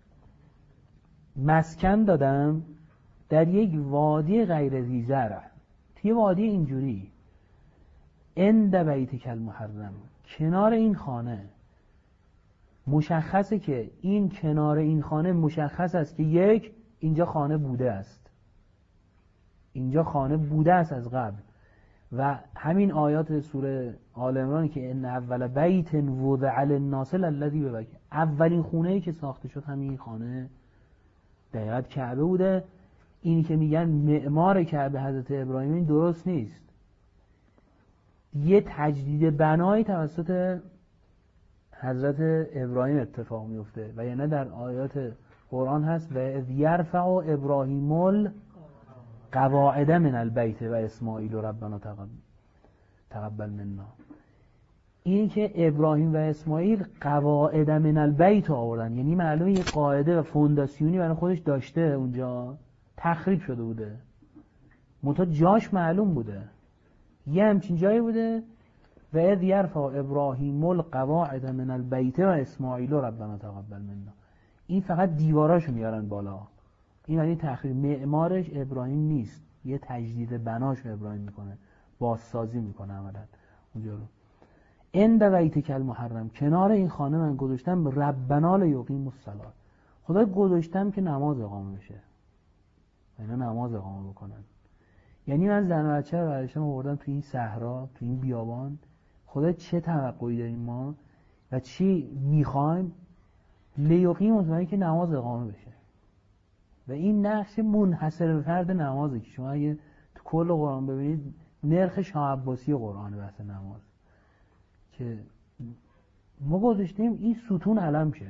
مسکن دادم در یک وادی غیر ذی زرع، توی وادی اینجوری، عند بیتک المحرم، کنار این خانه. مشخصه که این کنار این خانه مشخص است که یک اینجا خانه بوده است، اینجا خانه بوده است از قبل. و همین آیات سوره آل عمران که ان اول بیت وضع للناس الذی ببکه، اولین خونه‌ای که ساخته شد همین خانه دقیقاً کعبه بوده. اینی که میگن معمار کعبه حضرت ابراهیم این درست نیست، یه تجدید بنایی توسط حضرت ابراهیم اتفاق میفته. و یعنی در آیات قرآن هست و اذ یرفع ابراهیم القواعد من البیت و اسماعیل ربنا تقبل منا. این که ابراهیم و اسماعیل قواعد من البیت آوردن، یعنی معلومه یه قاعده و فونداسیونی برای خودش داشته، اونجا تخریب شده بوده منتها جاش معلوم بوده، یه همچین جایی بوده. و اذ یرفع ابراهیم القواعد من البیت و اسماعیل ربنا تقبل منا. این فقط دیواراشو میارن بالا، این یعنی تخریب. معمارش ابراهیم نیست، یه تجدید بناش ابراهیم میکنه، بازسازی میکنه عملا اونجا رو. عند بیتک المحرم، کنار این خانه من گذاشتم ربنا لیقیموا الصلاة، خدا گذاشتم که نماز اقامه بشه، اینا نماز اقامه بکنن. یعنی من زن و بچه رو برداشتم آوردم تو این صحرا، تو این بیابان. خدا چه توقعی داریم ما و چی میخوایم؟ لیقیم مطمئنه که نماز اقامه بشه. و این نقش منحصر به فرد نمازه که شما اگه تو کل قرآن ببینید نرخ شاه عباسی قرآن بحث نماز، که ما گذاشتیم این ستون علم شه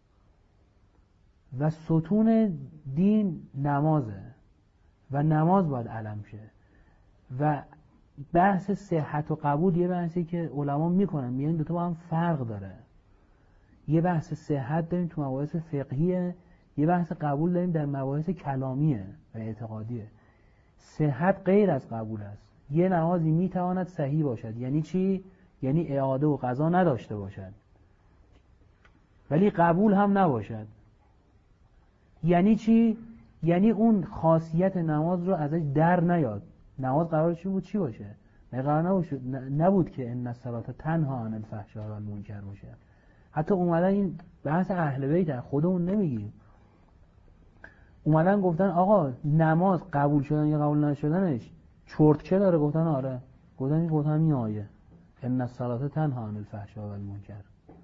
و ستون دین نمازه و نماز باید علم شه. و بحث صحت و قبول یه بحثی که علما میکنن، میگن دو تا با هم فرق داره. یه بحث صحت داریم تو مباحث فقهیه، یه بحث قبول داریم در مباحث کلامیه و اعتقادیه. صحت غیر از قبول است. یه نمازی میتواند صحیح باشد، یعنی چی؟ یعنی اعاده و قضا نداشته باشد ولی قبول هم نباشد. یعنی چی؟ یعنی اون خاصیت نماز رو ازش در نیاد. نماز قرارش بود چی باشه؟ قرار نبود که ان الصلاة تنها عن الفحشاء و المنکر باشه. حتی اومدن این بحث اهل بیت خودمون نمیگیم، اومدن گفتن آقا نماز قبول شدن یا قبول نشدنش چرتکه داره. گفتن آره، گفتن این آیه ان الصلاة تنها عن الفحشاء و المنکر،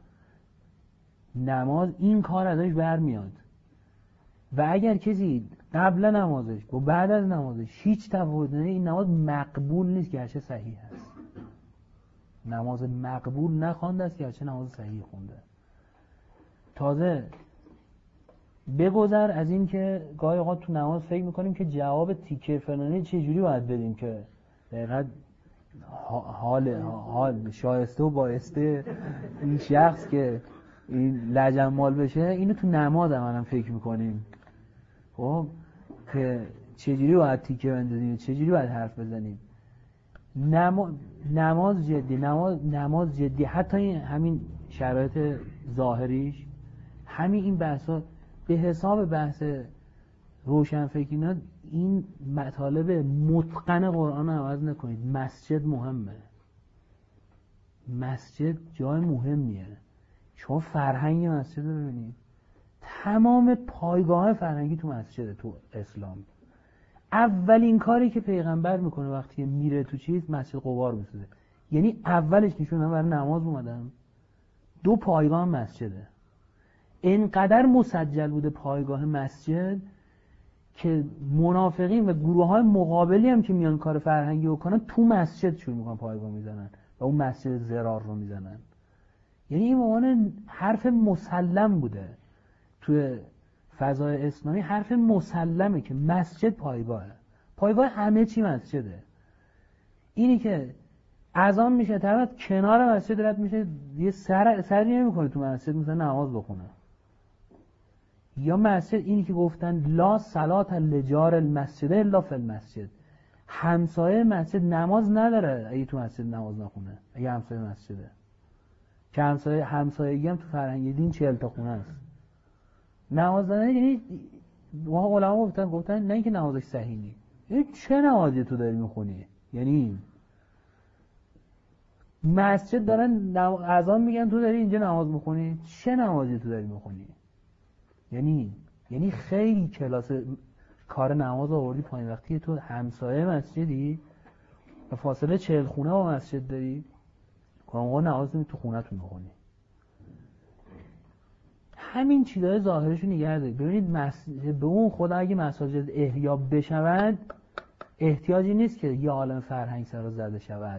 نماز این کار ازش برمیاد. و اگر کسی قبل نمازش و بعد از نمازش هیچ تفاوت نه، این نماز مقبول نیست گرچه صحیح است. نماز مقبول نخوانده است گرچه نماز صحیح خونده. تازه بگذر از این که گاهی اوقات تو نماز فکر میکنیم که جواب تیکه فلانی چجوری باید بدیم که دقیقاً حال شایسته و بایسته این شخص که این لجنمال بشه، اینو تو نماز هم فکر میکنیم. خب که چجوری باید تیکه بندازیم، چجوری باید حرف بزنیم. نماز جدی، نماز جدی، حتی همین شرایط ظاهریش، همین این بحثا به حساب بحث روشنفکرینا این مطالب متقن قرآن رو عوض نکنید. مسجد مهمه، مسجد جای مهمیه. شما فرهنگ مسجد رو ببینید، تمام پایگاه فرهنگی تو مسجده. تو اسلام اولین کاری که پیغمبر میکنه وقتی میره تو چیز، مسجد قبا رو میسازه. یعنی اولش نشون برای نماز اومدم، 2 پایگاه مسجده. اینقدر مسجل بوده پایگاه مسجد که منافقین و گروه های مقابلی هم که میان کار فرهنگی بکنن تو مسجد شروع میکنن پایگاه میزنن و اون مسجد زرار رو میزنن. یعنی این معنی حرف مسلم بوده تو فضای اسلامی، حرف مسلمه که مسجد پایگاهه، پایگاه همه چی مسجده. اینی که اذان میشه طرف کنار مسجد رد میشه، یه سری نمیکنه تو مسجد مثلا نماز بخونه. یا مسجد اینی که گفتن لا صلات لجار المسجد الا فی المسجد، همسایه مسجد نماز نداره اگه تو مسجد نماز نخونه، اگه همسایه مسجده. که همسایگی هم تو فرهنگ دین 40 تا خونه است. نماز دادن یعنی ما علما گفتن نه اینکه نمازش صحیح نیست، یعنی چه نمازی تو داری میخونی؟ یعنی مسجد دارن اذان میگن تو داری اینجا نماز میخونی، چه نمازی تو داری میخونی؟ یعنی خیلی کلاس کار نماز آوردی پایین وقتی تو همسایه مسجدی و فاصله 40 خونه با مسجد داری، کامقا نماز تو خونه‌تون میخونی. همین چیزای ظاهرشو نگه دارید. ببینید به اون خدا اگه مساجد احیا بشود، احتیاجی نیست که یه عالم فرهنگ سر زده شود.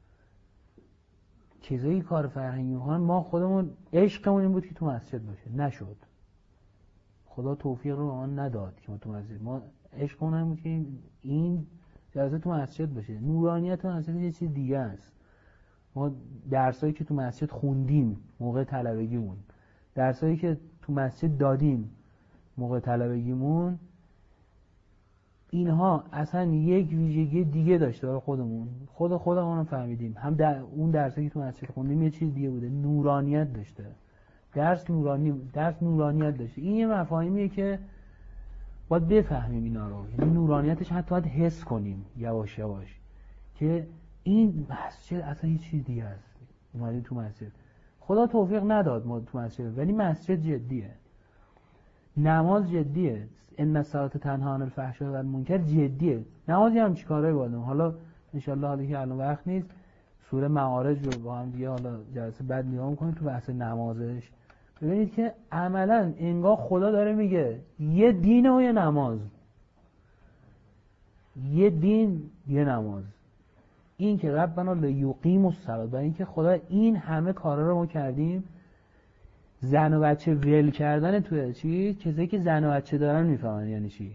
چیزایی کار فرهنگی میکنن، ما خودمون عشقمون این بود که تو مسجد باشه، نشد. خدا توفیق رو به ما نداد که ما تو مسجد، ما عشقمون این بود که این جلسه تو مسجد باشه. نورانیت تو مسجد یه چیز دیگه است. ما درسایی که تو مسجد خوندیم موقع طلبگیمون، درسایی که تو مسجد دادیم موقع طلبگیمون، اینها اصلا یک ویژگی دیگه داشته برای خودمون. خودمون رو فهمیدیم. هم اون درسایی که تو مسجد خوندیم یه چیز دیگه بوده، نورانیت داشته. درس نورانیت داشته. این یه مفاهیمیه که باید بفهمیم اینا رو. یعنی نورانیتش حتی باید حس کنیم یواش یواش که این مسجد اصلا یه چیز دیگه است. اومدیم تو مسجد، خدا توفیق نداد ما تو مسجد، ولی مسجد جدیه، نماز جدیه. ان الصلاة تنها عن الفحشاء و المنکر جدیه. نمازی هم چیکارای باید. حالا ان شاء الله، حالا که الان وقت نیست، سوره معارج رو با هم دیگه حالا جلسه بعد نگاه می‌کنیم تو بحث نمازش. ببینید که عملاً انگار خدا داره میگه یه دین و یه نماز، یه دین یه نماز. این که ربنا لیقیموا الصلاة، برای اینکه خدا این همه کارا رو ما کردیم. زن و بچه ول کردن توی چی؟ کسایی که زن و بچه دارن میفهمن یعنی چی.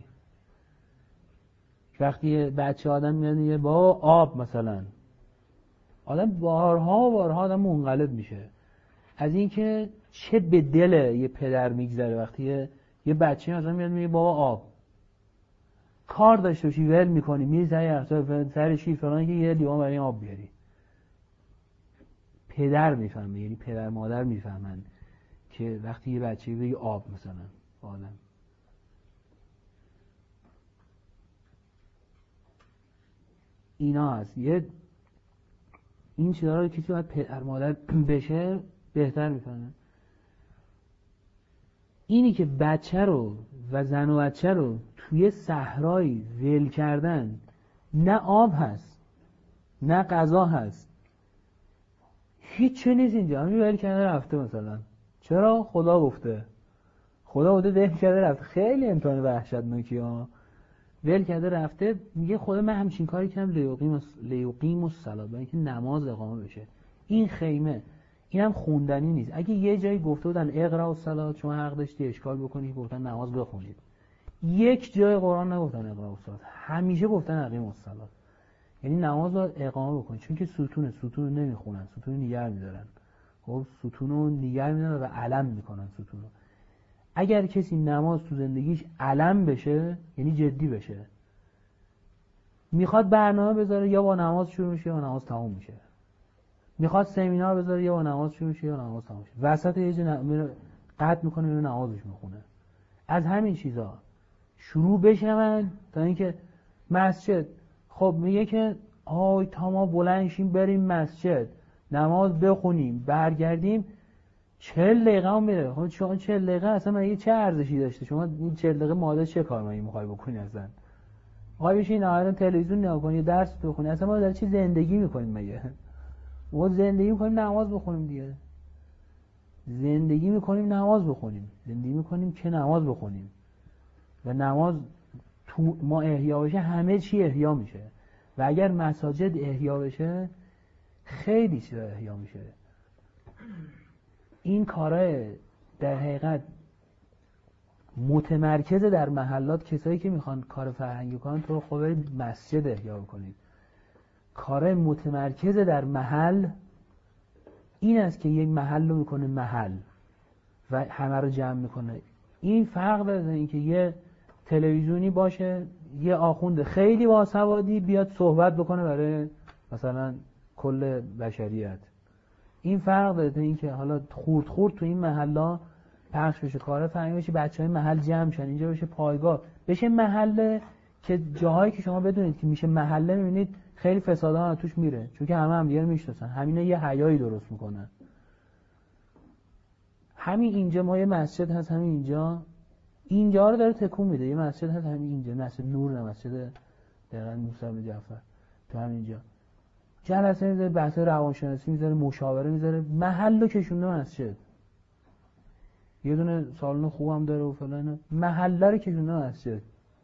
وقتی یه بچه آدم میاد یه با آب مثلا، آدم بارها آدم منقلب میشه از اینکه چه به دل یه پدر میگذره وقتی یه بچه مثلا میاد میگه بابا آب. کار داشته باشی ول میکنی، میری سر شیر فلان که یه لیوان برای آب بیاری. پدر میفهمه، یعنی پدر مادر میفهمن که وقتی یه بچه بگه آب مثلا آدم. اینا هست. این چیزا رو کسی باید پدر مادر بشه بهتر میفهمه. اینی که بچه رو و زن و بچه رو توی صحرایی ول کردن، نه آب هست نه غذا هست، هیچ چه نیست اینجا، همین ول کرده رفته مثلا. چرا؟ خدا گفته ول کرده رفته. خیلی امتحان وحشتناکی ها. ول کرده رفته، میگه خدا من همچین کاری کردم لیقیم الصلاة، برای اینکه نماز اقامه بشه. این خیمه اینم خوندنی نیست. اگه یه جایی گفته بودن اقرأ الصلاة، شما حق داشتی اشکال بکنی، گفتن نماز بخونید. یک جای قرآن نگفتن اقرأ الصلاة، همیشه گفتن اقیم الصلاة، یعنی نماز رو اقامه بکنید. چون که ستون رو نمیخونن، ستون رو نگه میدارن. خب ستون رو نگه میدارن و علم میکنن ستون رو. اگر کسی نماز تو زندگیش علم بشه، یعنی جدی بشه، میخواد برنامه بذاره یا با نماز شروع میشه یا نماز تموم میشه، میخواد سمینار بذاره یا با نماز شروع میشه یا نماز تموم میشه، وسط یه جا میره قطع میکنه میره نمازش میخونه. از همین چیزا شروع بشن تا اینکه مسجد، خب میگه که آی تا ما بلند شیم بریم مسجد نماز بخونیم برگردیم 40 دقیقه هم میره. خب شما 40 دقیقه اصلا مگه چه ارزشی داشته؟ شما این 40 دقیقه ماده چه کار مگه میخوای بکنی؟ اصلا میخوای بشین الان تلویزیون نگاه کنی درس بخونی؟ اصلا ما در چی زندگی میکنیم مگه؟ ما زندگی میکنیم نماز بخونیم دیگه، زندگی میکنیم نماز بخونیم، زندگی میکنیم که نماز بخونیم و نماز تو ما احیا بشه همه چی احیا میشه و اگر مساجد احیا بشه خیلی چیزا احیا میشه. این کارا در حقیقت متمرکز در محلات. کسایی که میخوان کار فرهنگی کنن تو خب برید مسجد احیا کنید. کار متمرکز در محل این است که یک محل رو میکنه محل و همه رو جمع میکنه. این فرق داره این که یه تلویزیونی باشه یه آخوند خیلی باسوادی بیاد صحبت بکنه برای مثلا کل بشریت. این فرق داره این که حالا خورد خورد تو این محلا پخش بشه، کار فرهنگی بشه، بچهای محل جمع شن، اینجا بشه پایگاه، بشه محله که جاهایی که شما بدونید که میشه محله میبینید خیلی فسادها توش میره چون که همه هم دیگه میشناسن، همینا یه حیایی درست میکنن. همین اینجا ما یه مسجد هست، همین اینجا رو داره تکون میده. یه مسجد هست همین اینجا، مسجد نور، نه مسجد دقیقاً موسی بن جعفر، تو همینجا جلسه میذاره، بحث روانشناسی میذاره، مشاوره میذاره، محل رو کشونده مسجد. یه دونه سالن خوبم داره و فلان، محله رو کشونده مسجد.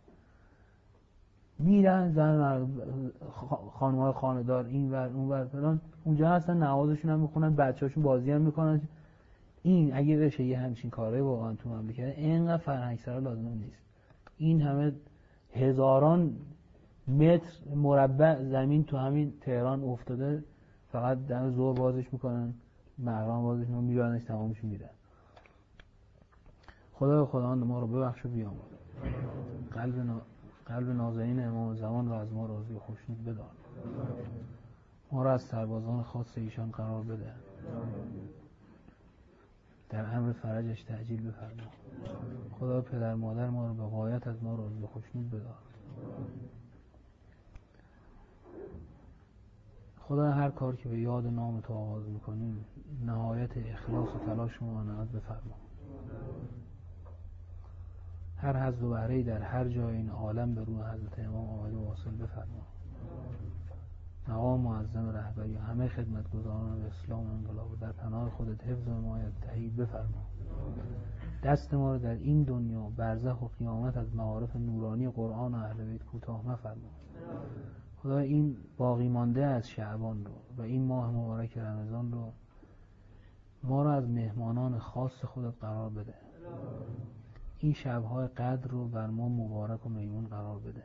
میرن زن خانم‌های خانه‌دار این ور اون ور فلان اونجا هستن، نمازشون هم میخونن، بچه‌هاشون بازی هم میکنن. این اگه بشه یه همچین کارهای واقعا تو مملکت اینقدر فرهنگ‌سرا لازم نیست. این همه هزاران متر مربع زمین تو همین تهران افتاده، فقط دم ظهر بازش میکنن، مغرب بازش میکنن، میبرنش تمامش میرن. خداوند ما رو ببخش و بیامرز. قلب نازنین امام زمان رو از ما راضی و خوشنود بدار. ما رو از سربازان خاص ایشان قرار بده. در امر فرجش تعجیل بفرما. خدا پدر مادر ما رو به غایت از ما راضی و خوشنود بدار. خدا هر کار که به یاد نام تو آغاز میکنیم نهایت اخلاص و تلاش ما عنایت بفرما. هر حظ و بهره‌ای در هر جای این عالم به روح حضرت امام آمده واصل بفرما. مقام معظم رهبری همه خدمتگزاران اسلام و انقلاب در پناه خودت حفظ و حمایت تهیید بفرما. دست ما رو در این دنیا برزخ و قیامت از معارف نورانی قرآن و اهل بیت کوتاه مفرما. خدا این باقی مانده از شعبان رو و این ماه مبارک رمضان رو ما رو از مهمانان خاص خودت قرار بده. این شب‌های قدر رو بر ما مبارک و میمون قرار بده.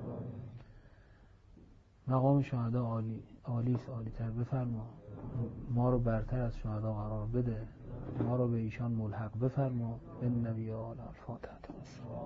مقام شهدا عالی تر بفرما. ما رو برتر از شهدا قرار بده. ما رو به ایشان ملحق بفرما. به نبی آل الفاتحه.